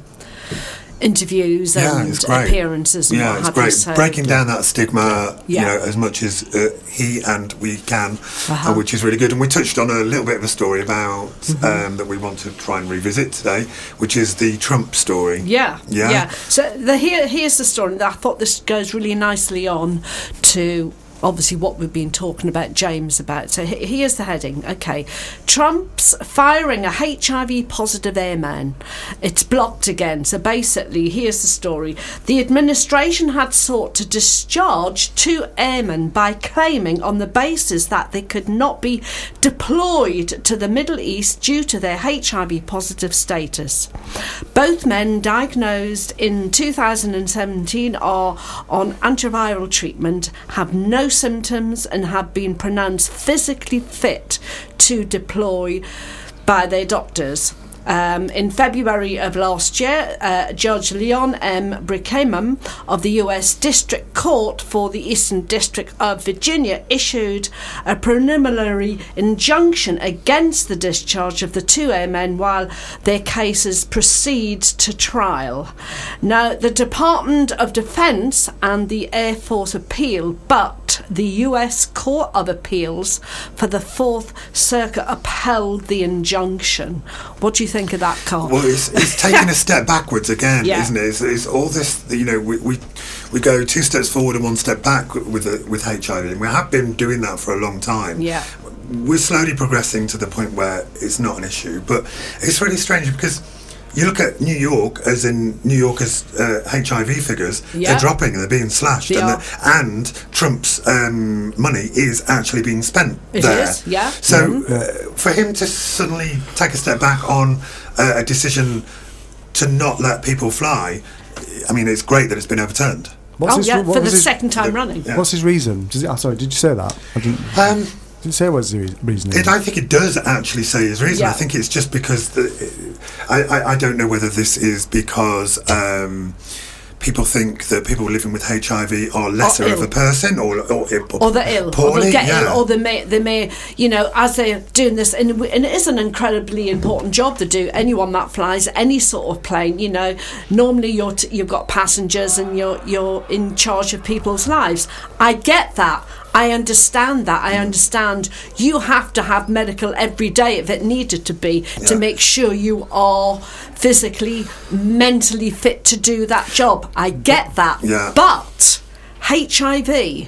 Speaker 3: interviews
Speaker 4: Yeah,
Speaker 3: and
Speaker 4: it's great.
Speaker 3: appearances and
Speaker 4: Yeah,
Speaker 3: what
Speaker 4: it's
Speaker 3: have
Speaker 4: great.
Speaker 3: you. So,
Speaker 4: Breaking down that stigma,
Speaker 3: Yeah.
Speaker 4: you know, as much as uh, he and we can,
Speaker 3: Uh-huh.
Speaker 4: uh, which is really good. And we touched on a little bit of a story about
Speaker 3: Mm-hmm.
Speaker 4: um, that we want to try and revisit today, which is the Trump story.
Speaker 3: Yeah,
Speaker 4: Yeah.
Speaker 3: yeah. So the, here, here's the story. I thought this goes really nicely on to obviously what we've been talking about James about. So he- here's the heading. Okay, Trump's firing a H I V positive airman. It's blocked again. So basically, here's the story. The administration had sought to discharge two airmen by claiming on the basis that they could not be deployed to the Middle East due to their H I V positive status. Both men diagnosed in two thousand seventeen are on antiviral treatment, have no symptoms, and have been pronounced physically fit to deploy by their doctors. Um, in February of last year, uh, Judge Leon M. Brickman of the U S District Court for the Eastern District of Virginia issued a preliminary injunction against the discharge of the two airmen while their cases proceed to trial. Now, the Department of Defense and the Air Force appealed, but the U S Court of Appeals for the Fourth Circuit upheld the injunction. What do you think of that, Carl?
Speaker 4: Well, it's, it's taking a step backwards again,
Speaker 3: Yeah.
Speaker 4: isn't it? It's, it's all this, you know, we, we we go two steps forward and one step back with the, with H I V, and we have been doing that for a long time.
Speaker 3: Yeah.
Speaker 4: We're slowly progressing to the point where it's not an issue, but it's really strange because you look at New York, as in New York's uh, H I V figures,
Speaker 3: Yeah.
Speaker 4: they're dropping and they're being slashed,
Speaker 3: They
Speaker 4: and,
Speaker 3: are.
Speaker 4: the, and Trump's um, money is actually being spent
Speaker 3: It
Speaker 4: there.
Speaker 3: is, yeah.
Speaker 4: So uh, for him to suddenly take a step back on uh, a decision to not let people fly, I mean, it's great that it's been overturned.
Speaker 5: What's
Speaker 3: oh,
Speaker 5: his,
Speaker 3: yeah,
Speaker 5: what
Speaker 3: for the
Speaker 5: was his,
Speaker 3: second time
Speaker 4: the-
Speaker 3: running.
Speaker 4: Yeah.
Speaker 5: What's his reason? Does it, oh, sorry, did you say that? I didn't,
Speaker 4: Um,
Speaker 5: did it say what's the re- reason?
Speaker 4: It, I think it does actually say his reason.
Speaker 3: Yeah.
Speaker 4: I think it's just because the, I, I, I don't know whether this is because um, people think that people living with H I V are lesser of
Speaker 3: ill.
Speaker 4: a person, or or, or,
Speaker 3: Or they're ill,
Speaker 4: poorly,
Speaker 3: or they get
Speaker 4: yeah.
Speaker 3: ill, or they may, they may, you know, as they're doing this, and, w- and it is an incredibly important job to do. Anyone that flies any sort of plane, you know, normally you're t- you've got passengers and you're you're in charge of people's lives. I get that. I understand that. I understand you have to have medical every day if it needed to be to
Speaker 4: Yeah.
Speaker 3: make sure you are physically, mentally fit to do that job. I get that.
Speaker 4: Yeah.
Speaker 3: But H I V,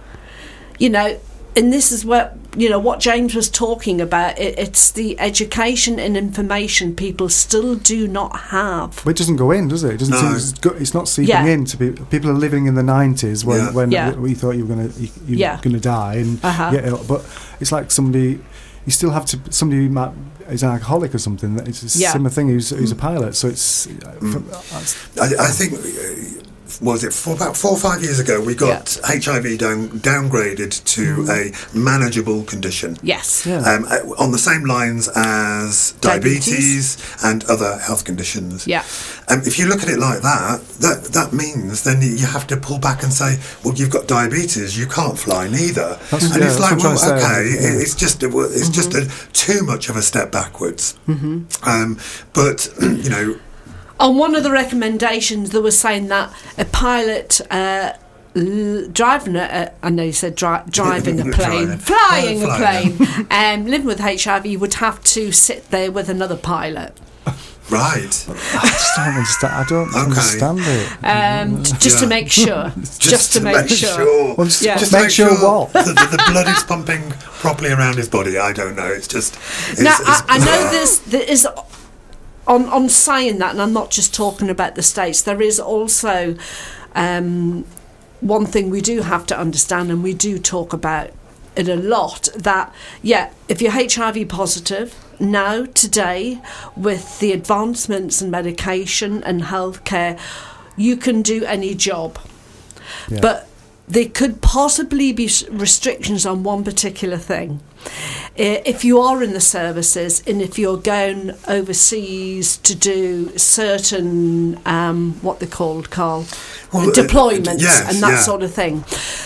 Speaker 3: you know, and this is what, you know, what James was talking about, it, it's the education and information people still do not have.
Speaker 5: But it doesn't go in, does it? It doesn't.
Speaker 4: No.
Speaker 5: Seem, it's, go, it's not seeping
Speaker 3: Yeah.
Speaker 5: in to be, people are living in the nineties when
Speaker 4: Yeah.
Speaker 5: when
Speaker 3: Yeah.
Speaker 5: we, we thought you were going to you, you
Speaker 3: Yeah.
Speaker 5: were going to die and
Speaker 3: Uh-huh.
Speaker 5: get ill. But it's like somebody. You still have to. Somebody who might is an alcoholic or something. It's a
Speaker 3: Yeah.
Speaker 5: similar thing. Who's, who's a pilot. So it's. uh, from- that's-
Speaker 4: I, I think, uh, was it four, about four or five years ago, we got H I V down, downgraded to a manageable condition.
Speaker 3: Yes.
Speaker 5: Yeah.
Speaker 4: Um, uh, on the same lines as diabetes,
Speaker 3: Diabetes.
Speaker 4: and other health conditions.
Speaker 3: Yeah.
Speaker 4: Um, if you look at it like that, that that means then you have to pull back and say, well, you've got diabetes, you can't fly neither.
Speaker 5: That's-
Speaker 4: and
Speaker 5: yeah,
Speaker 4: it's
Speaker 5: that's
Speaker 4: like,
Speaker 5: what I'm
Speaker 4: well,
Speaker 5: trying to say,
Speaker 4: okay,
Speaker 5: yeah.
Speaker 4: it- it's just a, well, it's just a, too much of a step backwards. Mm-hmm. Um, but you know.
Speaker 3: On one of the recommendations, they were saying that a pilot uh, l- driving a, a, I know you said dri- driving a plane,
Speaker 4: Driving.
Speaker 3: flying
Speaker 4: Oh,
Speaker 3: a
Speaker 4: flying.
Speaker 3: plane, um, living with H I V would have to sit there with another pilot.
Speaker 4: Right.
Speaker 5: I just don't understand. I don't
Speaker 4: Okay.
Speaker 5: understand it.
Speaker 3: Um, t- just to
Speaker 4: Yeah.
Speaker 3: make sure. just, to make, sure.
Speaker 5: Well, just,
Speaker 3: Yeah.
Speaker 5: just
Speaker 4: to
Speaker 5: make sure what?
Speaker 4: that the, the blood is pumping properly around his body. I don't know. It's just. It's,
Speaker 3: Now,
Speaker 4: it's,
Speaker 3: I, I know there's, there is, on, on saying that, and I'm not just talking about the States, there is also um, one thing we do have to understand, and we do talk about it a lot, that, yeah, if you're H I V positive, now, today, with the advancements in medication and healthcare, you can do any job.
Speaker 5: Yeah.
Speaker 3: But there could possibly be s- restrictions on one particular thing. I- If you are in the services and if you're going overseas to do certain, um, what they're called, Carl,
Speaker 4: Well, uh,
Speaker 3: deployments
Speaker 4: yes,
Speaker 3: and that
Speaker 4: yeah.
Speaker 3: sort of thing.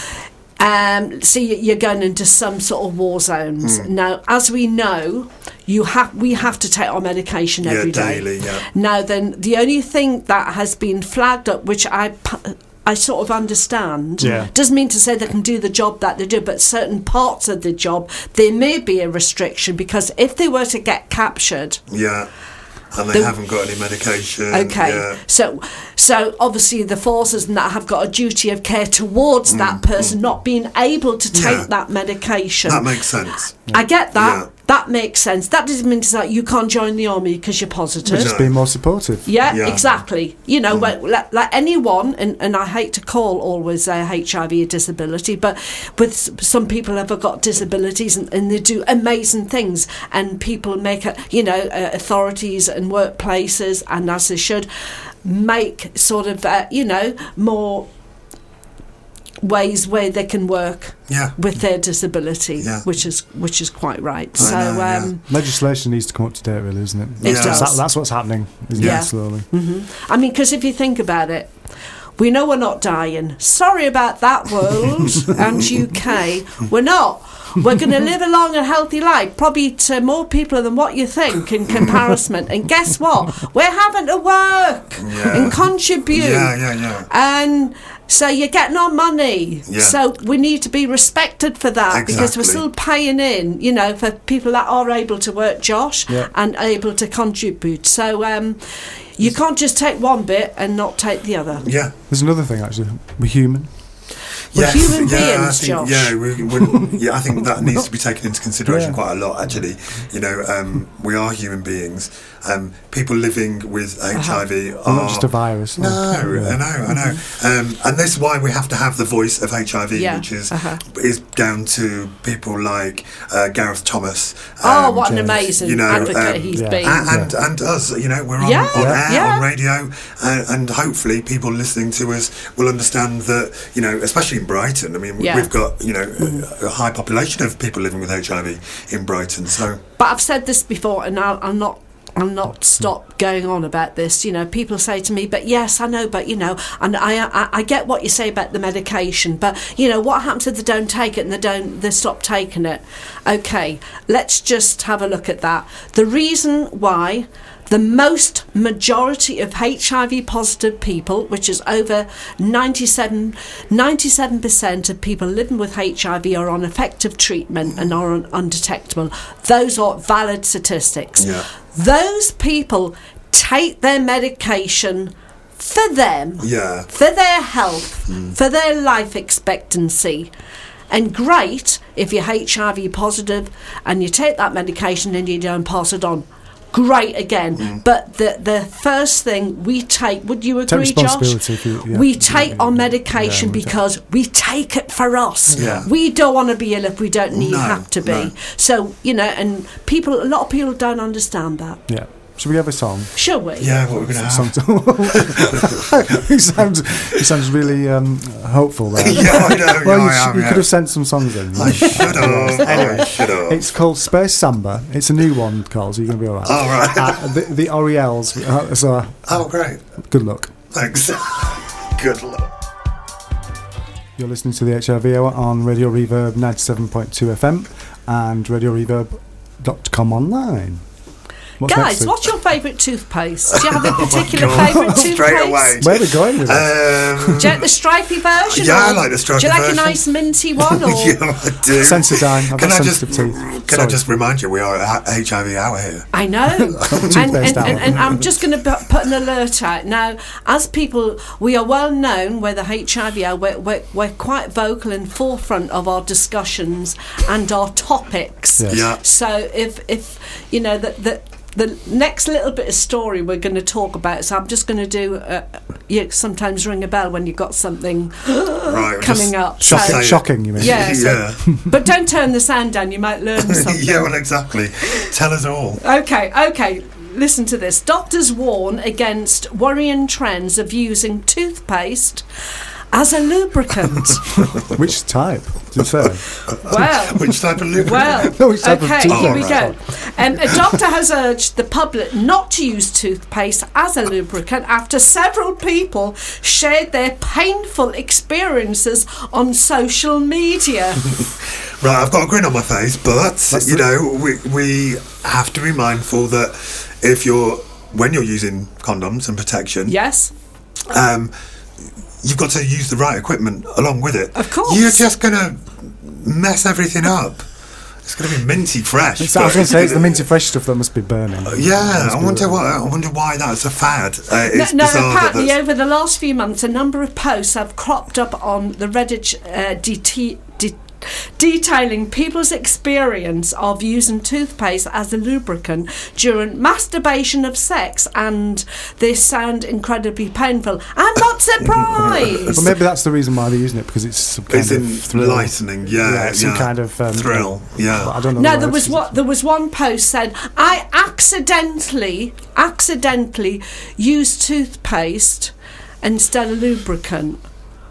Speaker 3: Um, so you- you're going into some sort of war zones.
Speaker 4: Mm.
Speaker 3: Now, as we know, you have we have to take our medication
Speaker 4: Yeah,
Speaker 3: every day.
Speaker 4: daily, yeah.
Speaker 3: Now, then, the only thing that has been flagged up, which I pu- I sort of understand,
Speaker 5: Yeah.
Speaker 3: doesn't mean to say they can do the job that they do, but certain parts of the job, there may be a restriction, because if they were to get captured,
Speaker 4: Yeah. And they
Speaker 3: The-
Speaker 4: haven't got any medication.
Speaker 3: okay,
Speaker 4: Yeah.
Speaker 3: so so obviously the forces and that have got a duty of care towards that person not being able to take
Speaker 4: Mm, Yeah.
Speaker 3: that medication.
Speaker 4: That makes sense.
Speaker 3: I get that.
Speaker 4: Yeah.
Speaker 3: That makes sense. That doesn't mean to say you can't join the army because you're positive.
Speaker 5: Just be more supportive.
Speaker 3: Yeah,
Speaker 4: Yeah.
Speaker 3: exactly. You know, like, like, like anyone, and, and I hate to call always uh, H I V a disability, but with s- some people have got disabilities and, and they do amazing things, and people make, a, you know, uh, authorities and workplaces, and as they should, make sort of, uh, you know, more ways where they can work
Speaker 4: Yeah.
Speaker 3: with their disability,
Speaker 4: Yeah.
Speaker 3: which is which is quite right.
Speaker 4: I
Speaker 3: So,
Speaker 4: know, yeah.
Speaker 3: um,
Speaker 5: Legislation needs to come up to date, really, isn't it?
Speaker 3: It
Speaker 5: That's-
Speaker 3: does.
Speaker 5: that- that's what's happening, isn't
Speaker 3: Yeah.
Speaker 5: it, slowly?
Speaker 3: I mean, because if you think about it, we know we're not dying. Sorry about that, world and U K. We're not. We're going to live a long and healthy life, probably to more people than what you think in comparison. And guess what? We're having to work
Speaker 4: Yeah.
Speaker 3: and contribute.
Speaker 4: Yeah, yeah, yeah.
Speaker 3: And so you're getting our money.
Speaker 4: Yeah.
Speaker 3: So we need to be respected for that, because we're
Speaker 4: Exactly.
Speaker 3: still paying in, you know, for people that are able to work, Josh,
Speaker 5: Yeah.
Speaker 3: and able to contribute. So um, you can't just take one bit and not take the other.
Speaker 4: Yeah.
Speaker 5: There's another thing, actually. We're human.
Speaker 3: We're
Speaker 4: Yes,
Speaker 3: human
Speaker 4: yeah, I
Speaker 3: beings,
Speaker 4: think,
Speaker 3: Josh.
Speaker 4: Yeah, we, we, yeah, I think that needs to be taken into consideration
Speaker 5: Yeah.
Speaker 4: quite a lot. Actually, you know, um, we are human beings. Um, people living with H I V
Speaker 5: We're
Speaker 4: are
Speaker 5: not just a virus.
Speaker 4: No,
Speaker 5: Yeah.
Speaker 4: I know, I know, um, and this is why we have to have the voice of H I V,
Speaker 3: Yeah,
Speaker 4: which is
Speaker 3: uh-huh.
Speaker 4: is down to people like uh, Gareth Thomas.
Speaker 3: Oh,
Speaker 4: um,
Speaker 3: what an
Speaker 5: James.
Speaker 3: amazing
Speaker 4: you know,
Speaker 3: advocate
Speaker 4: um,
Speaker 3: he's
Speaker 5: yeah.
Speaker 3: been.
Speaker 4: and, and and us, you know, we're on,
Speaker 3: Yeah,
Speaker 4: on air,
Speaker 3: yeah.
Speaker 4: on radio, uh, and hopefully people listening to us will understand that, you know, especially in Brighton. I mean,
Speaker 3: Yeah.
Speaker 4: we've got, you know, a, a high population of people living with H I V in Brighton. So
Speaker 3: But I've said this before, and I'll, I'll not. I'll not stop going on about this. You know, people say to me, "But yes, I know, but you know, and I, I, I get what you say about the medication. But you know, what happens if they don't take it and they don't, they stop taking it? Okay, let's just have a look at that. The reason why the most majority of H I V positive people, which is over ninety-seven, ninety-seven percent of people living with H I V, are on effective treatment and are un- undetectable. Those are valid statistics.
Speaker 4: Yeah.
Speaker 3: Those people take their medication for them,
Speaker 4: yeah,
Speaker 3: for their health, for their life expectancy. And great if you're H I V positive and you take that medication and you don't pass it on. Great again.
Speaker 4: Mm.
Speaker 3: But the the first thing we take, would you
Speaker 5: Take
Speaker 3: agree, Josh?
Speaker 5: responsibility if you- yeah.
Speaker 3: We take our medication
Speaker 5: Yeah, we do.
Speaker 3: because we take it for us.
Speaker 4: Yeah.
Speaker 3: We don't want to be ill if we don't need
Speaker 4: No,
Speaker 3: have to be.
Speaker 4: no.
Speaker 3: So, you know, and people, a lot of people don't understand that.
Speaker 5: Yeah. Should we have a song?
Speaker 3: Shall we?
Speaker 4: yeah. What we're gonna
Speaker 5: Song
Speaker 4: have?
Speaker 5: he sounds he sounds really um, hopeful there.
Speaker 4: Yeah, I know.
Speaker 5: Well,
Speaker 4: yeah,
Speaker 5: you,
Speaker 4: I
Speaker 5: sh-
Speaker 4: am,
Speaker 5: you
Speaker 4: yeah.
Speaker 5: could have sent some songs in.
Speaker 4: I should have. I should have.
Speaker 5: It's called Space Samba. It's a new one, Carl, so you're going to be all right.
Speaker 4: Oh, right.
Speaker 5: Uh, the, the Oriels. Uh, so, uh,
Speaker 4: Oh, great.
Speaker 5: good luck.
Speaker 4: Thanks. Good luck.
Speaker 5: You're listening to the H I V Hour on Radio Reverb ninety-seven point two F M and radio reverb dot com online. What's
Speaker 3: Guys,
Speaker 5: next, Sue?
Speaker 3: what's your favourite toothpaste? Do you have a particular
Speaker 4: God.
Speaker 3: favourite toothpaste?
Speaker 4: Straight away.
Speaker 5: Where are we going with this?
Speaker 4: Um,
Speaker 3: Do you like the stripy version?
Speaker 4: Yeah, I
Speaker 3: or
Speaker 4: like the stripy
Speaker 3: Do you like
Speaker 4: version.
Speaker 3: a nice minty one? Or?
Speaker 4: yeah, I do.
Speaker 5: Sensodyne. I've
Speaker 4: Can
Speaker 5: got
Speaker 4: I just
Speaker 5: sensitive teeth.
Speaker 4: can
Speaker 5: Sorry.
Speaker 4: I just remind you we are at H I V hour here?
Speaker 3: I know. and, and,
Speaker 5: Toothpaste
Speaker 3: and,
Speaker 5: hour.
Speaker 3: and I'm just going to put an alert out. Now, as people, we are well known where the H I V are, we're, we're, we're quite vocal and forefront of our discussions and our topics.
Speaker 5: Yes.
Speaker 4: Yeah.
Speaker 3: So if, if you know, that the, the next little bit of story we're going to talk about, so I'm just going to do, uh, you sometimes ring a bell when you've got something
Speaker 4: Right.
Speaker 3: coming
Speaker 4: just
Speaker 3: up.
Speaker 5: Shocking,
Speaker 3: So-
Speaker 5: shocking, you mean?
Speaker 3: Yeah, so-
Speaker 4: yeah.
Speaker 3: but don't turn the sound down, you might learn something.
Speaker 4: yeah. Well, exactly. Tell us all.
Speaker 3: Okay, okay. Listen to this. Doctors warn against worrying trends of using toothpaste as a lubricant.
Speaker 5: Which type? Did you say?
Speaker 3: Well,
Speaker 4: Which type of lubricant?
Speaker 3: well.
Speaker 5: No, which type of
Speaker 3: Okay,
Speaker 5: toothpaste?
Speaker 3: here we
Speaker 4: Oh,
Speaker 3: go. Um, a doctor has urged the public not to use toothpaste as a lubricant after several people shared their painful experiences on social media.
Speaker 4: Right, I've got a grin on my face, but you
Speaker 5: the-
Speaker 4: know, we we have to be mindful that if you're when you're using condoms and protection,
Speaker 3: Yes?
Speaker 4: um, you've got to use the right equipment along with it.
Speaker 3: Of course.
Speaker 4: You're just gonna mess everything up. It's gonna be minty fresh.
Speaker 5: It's, I was
Speaker 4: but-
Speaker 5: going to say it's the minty fresh stuff that must be burning.
Speaker 4: Yeah,
Speaker 5: Must
Speaker 4: I
Speaker 5: be
Speaker 4: wonder
Speaker 5: burning.
Speaker 4: what. I wonder why that's a fad. Uh,
Speaker 3: No,
Speaker 4: it's
Speaker 3: no,
Speaker 4: bizarre that
Speaker 3: apparently
Speaker 4: that's-
Speaker 3: over the last few months, a number of posts have cropped up on the Reddit uh, D T, de- detailing people's experience of using toothpaste as a lubricant during masturbation of sex, and they sound incredibly painful. I'm not surprised.
Speaker 5: But maybe that's the reason why they're using it, because it's some kind
Speaker 4: It's
Speaker 5: of
Speaker 4: in
Speaker 5: thrill.
Speaker 4: lightening, yeah,
Speaker 5: Yeah, some
Speaker 4: yeah.
Speaker 5: kind of um,
Speaker 4: Thrill, yeah.
Speaker 5: I don't know.
Speaker 3: No,
Speaker 5: the
Speaker 3: there
Speaker 5: words.
Speaker 3: was what there was one post said, I accidentally accidentally used toothpaste instead of lubricant.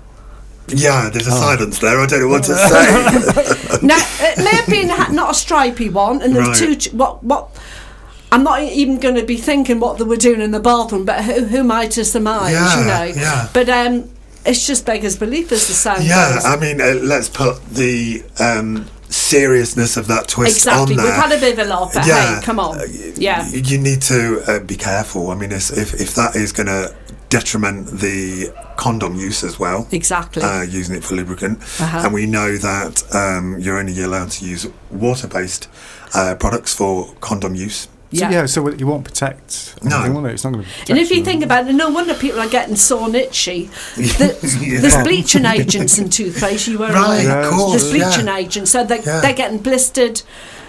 Speaker 4: Yeah, there's a
Speaker 5: Oh.
Speaker 4: silence there. I don't know what to say.
Speaker 3: Now, it may have been ha- not a stripy one, and there were
Speaker 4: Right.
Speaker 3: two. Ch- what? What? I'm not even going to be thinking what they were doing in the bathroom, but who, who might have surmised,
Speaker 4: Yeah,
Speaker 3: you know?
Speaker 4: yeah.
Speaker 3: But um, it's just beggars belief, as the sound
Speaker 4: Yeah,
Speaker 3: goes.
Speaker 4: I mean, uh, let's put the um, seriousness of that twist
Speaker 3: Exactly.
Speaker 4: on there.
Speaker 3: We've had a bit of a laugh, but
Speaker 4: Yeah.
Speaker 3: hey, come on.
Speaker 4: Uh,
Speaker 3: Yeah.
Speaker 4: y- You need to uh, be careful. I mean, it's, if, if that is going to detriment the condom use as well,
Speaker 3: Exactly.
Speaker 4: uh, using it for lubricant,
Speaker 3: Uh-huh.
Speaker 4: and we know that um, you're only allowed to use water-based uh, products for condom use.
Speaker 5: So,
Speaker 3: yeah.
Speaker 5: yeah, so it won't protect.
Speaker 4: No.
Speaker 5: anything, will it? It's not going to protect.
Speaker 3: And if you
Speaker 5: them.
Speaker 3: think about it, no wonder people are getting sore and itchy. The,
Speaker 4: Yeah.
Speaker 3: There's bleaching agents in toothpaste, you were
Speaker 4: Right,
Speaker 3: aware.
Speaker 5: Yeah,
Speaker 4: of course.
Speaker 3: There's bleaching
Speaker 4: yeah.
Speaker 3: agents, so they,
Speaker 4: Yeah.
Speaker 3: they're getting blistered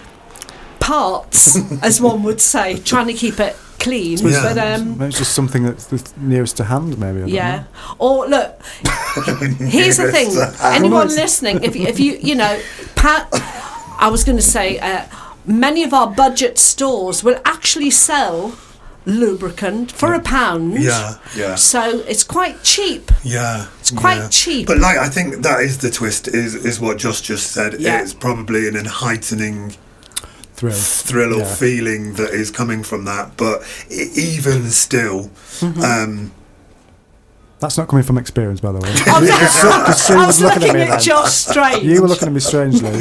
Speaker 3: parts, as one would say, trying to keep it clean.
Speaker 4: Yeah.
Speaker 3: But um,
Speaker 5: Maybe it's just something that's the nearest to hand, maybe. I don't
Speaker 3: yeah.
Speaker 5: know.
Speaker 3: Or look, here's the thing: anyone listening, if you, if you you know, pa- I was going to say, uh, many of our budget stores will actually sell lubricant for a pound.
Speaker 4: Yeah, yeah.
Speaker 3: So it's quite cheap.
Speaker 4: Yeah,
Speaker 3: It's quite
Speaker 4: yeah.
Speaker 3: cheap.
Speaker 4: But like, I think that is the twist. Is is what Josh just said.
Speaker 3: Yeah.
Speaker 4: It's probably an heightening
Speaker 5: Thrill.
Speaker 4: thrill or
Speaker 5: Yeah.
Speaker 4: feeling that is coming from that. But e- even still,
Speaker 3: Mm-hmm.
Speaker 4: um,
Speaker 5: That's not coming from experience, by the way.
Speaker 3: I was,
Speaker 5: Because Sue
Speaker 3: I
Speaker 5: was
Speaker 3: was
Speaker 5: looking
Speaker 3: looking
Speaker 5: at me
Speaker 3: at
Speaker 5: then.
Speaker 3: Josh straight.
Speaker 5: You were looking at me strangely.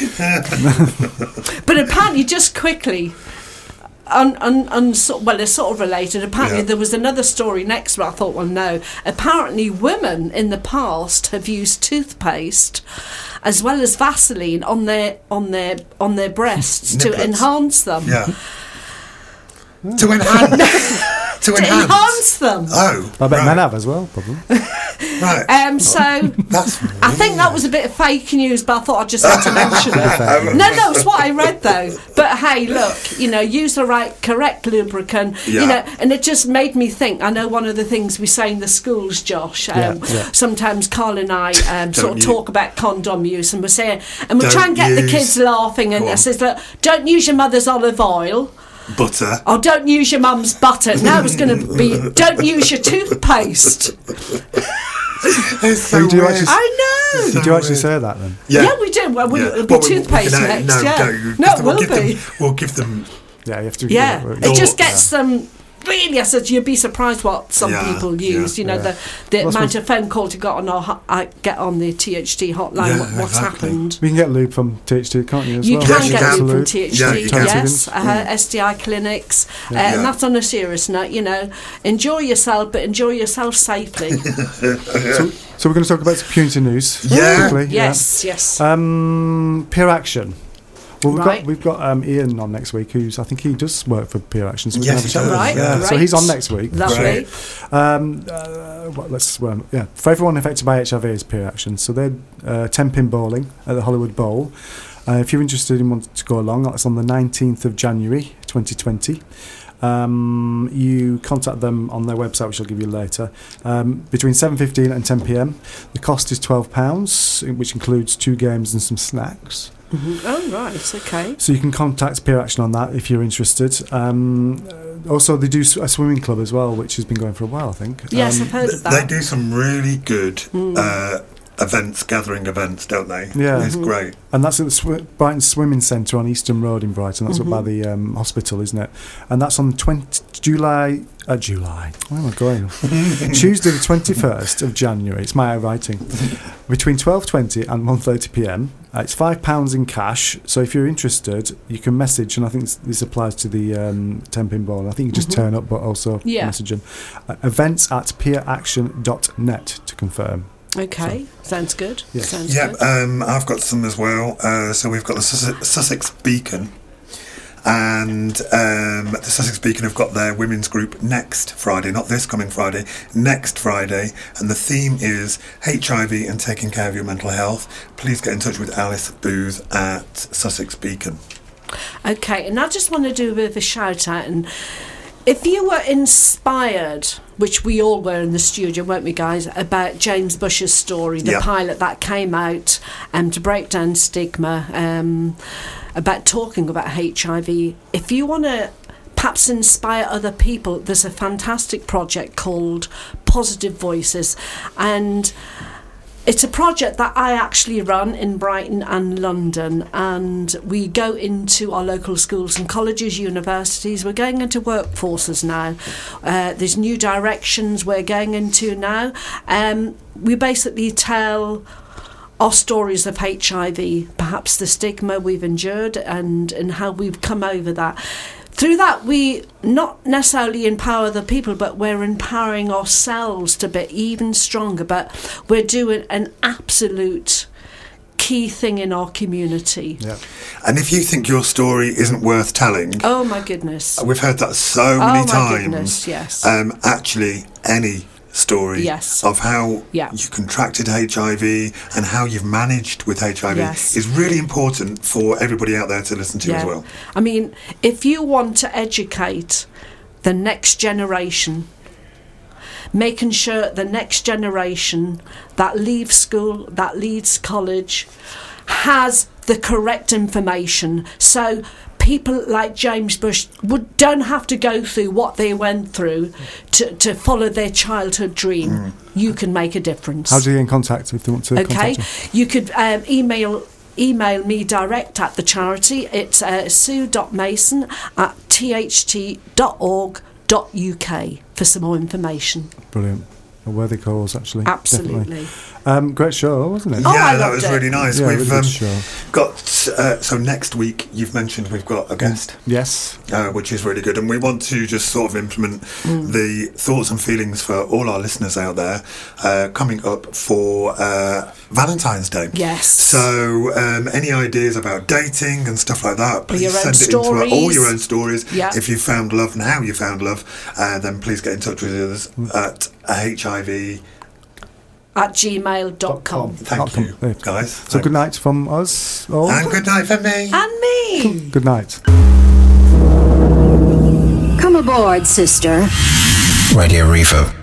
Speaker 3: But apparently, just quickly, un, un, un, so- well, it's sort of related. Apparently,
Speaker 4: Yeah.
Speaker 3: there was another story next, but I thought, well, no. Apparently, women in the past have used toothpaste as well as Vaseline on their on their on their breasts to
Speaker 4: Nipples.
Speaker 3: enhance them.
Speaker 4: yeah. To enhance. to
Speaker 3: To
Speaker 4: enhance.
Speaker 3: enhance them.
Speaker 4: Oh,
Speaker 5: I bet
Speaker 4: right,
Speaker 5: men have as well, probably.
Speaker 4: Right.
Speaker 3: Um, so
Speaker 4: That's.
Speaker 3: I think that was a bit of fake news, but I thought I'd just have to mention it. No, no, it's what I read though. But hey, look, you know, use the right, correct lubricant.
Speaker 4: Yeah.
Speaker 3: You know, and it just made me think. I know one of the things we say in the schools, Josh. Um,
Speaker 5: Yeah, yeah.
Speaker 3: Sometimes Carl and I um, sort of
Speaker 4: you-
Speaker 3: talk about condom use, and we're saying, and we
Speaker 4: Don't
Speaker 3: try and get the
Speaker 4: use-
Speaker 3: kids laughing, and
Speaker 4: Go
Speaker 3: I
Speaker 4: on.
Speaker 3: says, look, don't use your mother's olive oil.
Speaker 4: Butter.
Speaker 3: Or don't use your mum's butter. Now it's going to be, don't use your toothpaste.
Speaker 4: It's so
Speaker 5: Oh, do you
Speaker 4: weird.
Speaker 5: actually-
Speaker 3: I know.
Speaker 4: So
Speaker 5: Did you actually
Speaker 4: weird.
Speaker 5: say that then?
Speaker 3: Yeah, we do. Well, we,
Speaker 4: Yeah.
Speaker 3: it'll be
Speaker 4: Well, we- we
Speaker 3: toothpaste
Speaker 4: can, uh,
Speaker 3: next.
Speaker 4: no,
Speaker 3: yeah.
Speaker 4: don't.
Speaker 3: No, it
Speaker 4: we'll
Speaker 3: will
Speaker 4: give
Speaker 3: be.
Speaker 4: Them, we'll give them.
Speaker 5: Yeah, you have to.
Speaker 3: Yeah,
Speaker 5: we'll-
Speaker 3: it just
Speaker 4: Your-
Speaker 3: gets them really, I said, you'd be surprised what some
Speaker 4: Yeah,
Speaker 3: people use.
Speaker 4: yeah,
Speaker 3: you know,
Speaker 5: yeah.
Speaker 3: the, the
Speaker 5: Well, I
Speaker 3: amount
Speaker 5: suppose-
Speaker 3: of phone calls you got on our, ho- I get on the T H T hotline,
Speaker 4: Yeah,
Speaker 3: what, what's
Speaker 4: exactly.
Speaker 3: happened.
Speaker 5: We can get lube from T H T, can't you, as
Speaker 3: You
Speaker 5: well?
Speaker 3: can
Speaker 4: Yes, you
Speaker 3: get
Speaker 4: can.
Speaker 3: lube from
Speaker 5: Lube.
Speaker 3: T H T,
Speaker 4: Yeah, you can.
Speaker 3: yes, uh, S T I clinics, uh,
Speaker 4: Yeah.
Speaker 3: and that's on a serious note. You know, enjoy yourself, but enjoy yourself safely.
Speaker 5: So, so we're going to talk about some community news.
Speaker 4: Yeah.
Speaker 5: quickly,
Speaker 3: yes, yes.
Speaker 5: Um, Peer Action. Well, we've
Speaker 3: Right.
Speaker 5: got we've got um, Ian on next week, who's I think he does work for Peer Action. So we
Speaker 4: Yes,
Speaker 5: can have a
Speaker 4: he
Speaker 5: chat
Speaker 4: does,
Speaker 5: with him.
Speaker 3: Right,
Speaker 5: Yeah.
Speaker 3: right.
Speaker 5: So he's on next week.
Speaker 3: Lovely.
Speaker 5: Um, uh, well, let's well, yeah. For everyone affected by H I V is Peer Action. So they're uh, ten pin bowling at the Hollywood Bowl. Uh, if you're interested and want to go along, that's on the nineteenth of January, twenty twenty. Um, you contact them on their website, which I'll give you later. Um, between seven fifteen and ten p.m. The cost is twelve pounds, which includes two games and some snacks.
Speaker 3: Mhm. Oh, right, okay.
Speaker 5: So you can contact Peer Action on that if you're interested. Um, uh, also, they do s- a swimming club as well, which has been going for a while, I think.
Speaker 3: Yes,
Speaker 5: Um,
Speaker 3: I've heard of
Speaker 4: They
Speaker 3: that.
Speaker 4: do some really good
Speaker 3: Hmm.
Speaker 4: uh, events, gathering events, don't they?
Speaker 5: Yeah.
Speaker 4: It's
Speaker 3: Mm-hmm.
Speaker 4: great.
Speaker 5: And that's at the Sw- Brighton Swimming Centre on Easton Road in Brighton. That's
Speaker 3: Mhm.
Speaker 5: up by the um, hospital, isn't it? And that's on twenty July. Uh, July. Where am I going? Tuesday, the twenty-first of January. It's my writing. Between twelve twenty and one thirty p.m. Uh, it's five pounds in cash. So if you're interested, you can message, and I think this applies to the um, ten pin ball. I think you just
Speaker 3: Mhm.
Speaker 5: turn up, but also
Speaker 3: Yeah.
Speaker 5: message them. Uh, events at peer action dot net to confirm.
Speaker 3: Okay, sounds good.
Speaker 5: Yes.
Speaker 3: Sounds
Speaker 4: Yeah,
Speaker 3: good.
Speaker 4: um, I've got some as well. Uh, so we've got the Sussex, Sussex Beacon, and um, the Sussex Beacon have got their women's group next Friday, not this coming Friday, next Friday, and the theme is H I V and taking care of your mental health. Please get in touch with Alice Booth at Sussex Beacon.
Speaker 3: Okay, and I just want to do a bit of a shout out. And if you were inspired, which we all were in the studio, weren't we, guys, about James Bush's story, the
Speaker 4: Yeah.
Speaker 3: pilot that came out um, to break down stigma, um, about talking about H I V. If you want to perhaps inspire other people, there's a fantastic project called Positive Voices, and it's a project that I actually run in Brighton and London, and we go into our local schools and colleges, universities. We're going into workforces now. Uh, there's new directions we're going into now. Um, we basically tell our stories of H I V, perhaps the stigma we've endured and, and how we've come over that. Through that, we not necessarily empower the people, but we're empowering ourselves to be even stronger. But we're doing an absolute key thing in our community.
Speaker 5: Yeah.
Speaker 4: And if you think your story isn't worth telling,
Speaker 3: Oh, my goodness.
Speaker 4: we've heard that so
Speaker 3: Oh,
Speaker 4: many
Speaker 3: my
Speaker 4: times.
Speaker 3: goodness, yes.
Speaker 4: Um, actually, any story
Speaker 3: Yes.
Speaker 4: of how
Speaker 3: Yeah.
Speaker 4: you contracted H I V and how you've managed with H I V
Speaker 3: Yes.
Speaker 4: is really important for everybody out there to listen to as well.
Speaker 3: I mean, if you want to educate the next generation, making sure the next generation that leaves school, that leaves college, has the correct information, so people like James Bush would, don't have to go through what they went through to, to follow their childhood dream. You can make a difference.
Speaker 5: How do you get in contact if they want to
Speaker 3: Okay,
Speaker 5: contact
Speaker 3: you could um, email email me direct at the charity. It's uh, sue.mason at t h t dot org dot u k for some more information.
Speaker 5: you? Brilliant. A worthy cause, actually.
Speaker 3: Absolutely.
Speaker 5: Definitely. Um, great show, wasn't it?
Speaker 3: Oh,
Speaker 4: yeah,
Speaker 3: I
Speaker 4: that
Speaker 3: loved
Speaker 4: was
Speaker 3: it.
Speaker 4: really nice.
Speaker 5: Yeah,
Speaker 4: we've
Speaker 5: really good
Speaker 4: um,
Speaker 5: show.
Speaker 4: got uh, so next week. You've mentioned we've got a guest,
Speaker 5: Yes.
Speaker 4: uh, which is really good, and we want to just sort of implement
Speaker 3: Mm.
Speaker 4: the thoughts and feelings for all our listeners out there uh, coming up for uh, Valentine's Day.
Speaker 3: Yes.
Speaker 4: So, um, any ideas about dating and stuff like that? Please
Speaker 3: your own
Speaker 4: send it into our, all
Speaker 3: stories.
Speaker 4: your own stories.
Speaker 3: Yeah.
Speaker 4: If you found love and how you found love, uh, then please get in touch with us at H I V.
Speaker 3: At gmail dot com.
Speaker 4: Thank
Speaker 5: Dot com.
Speaker 4: you,
Speaker 5: There.
Speaker 4: guys.
Speaker 5: So good night from us all.
Speaker 4: And good night for me.
Speaker 3: And me.
Speaker 5: Good night.
Speaker 6: Come aboard, sister.
Speaker 1: Radio Reverb.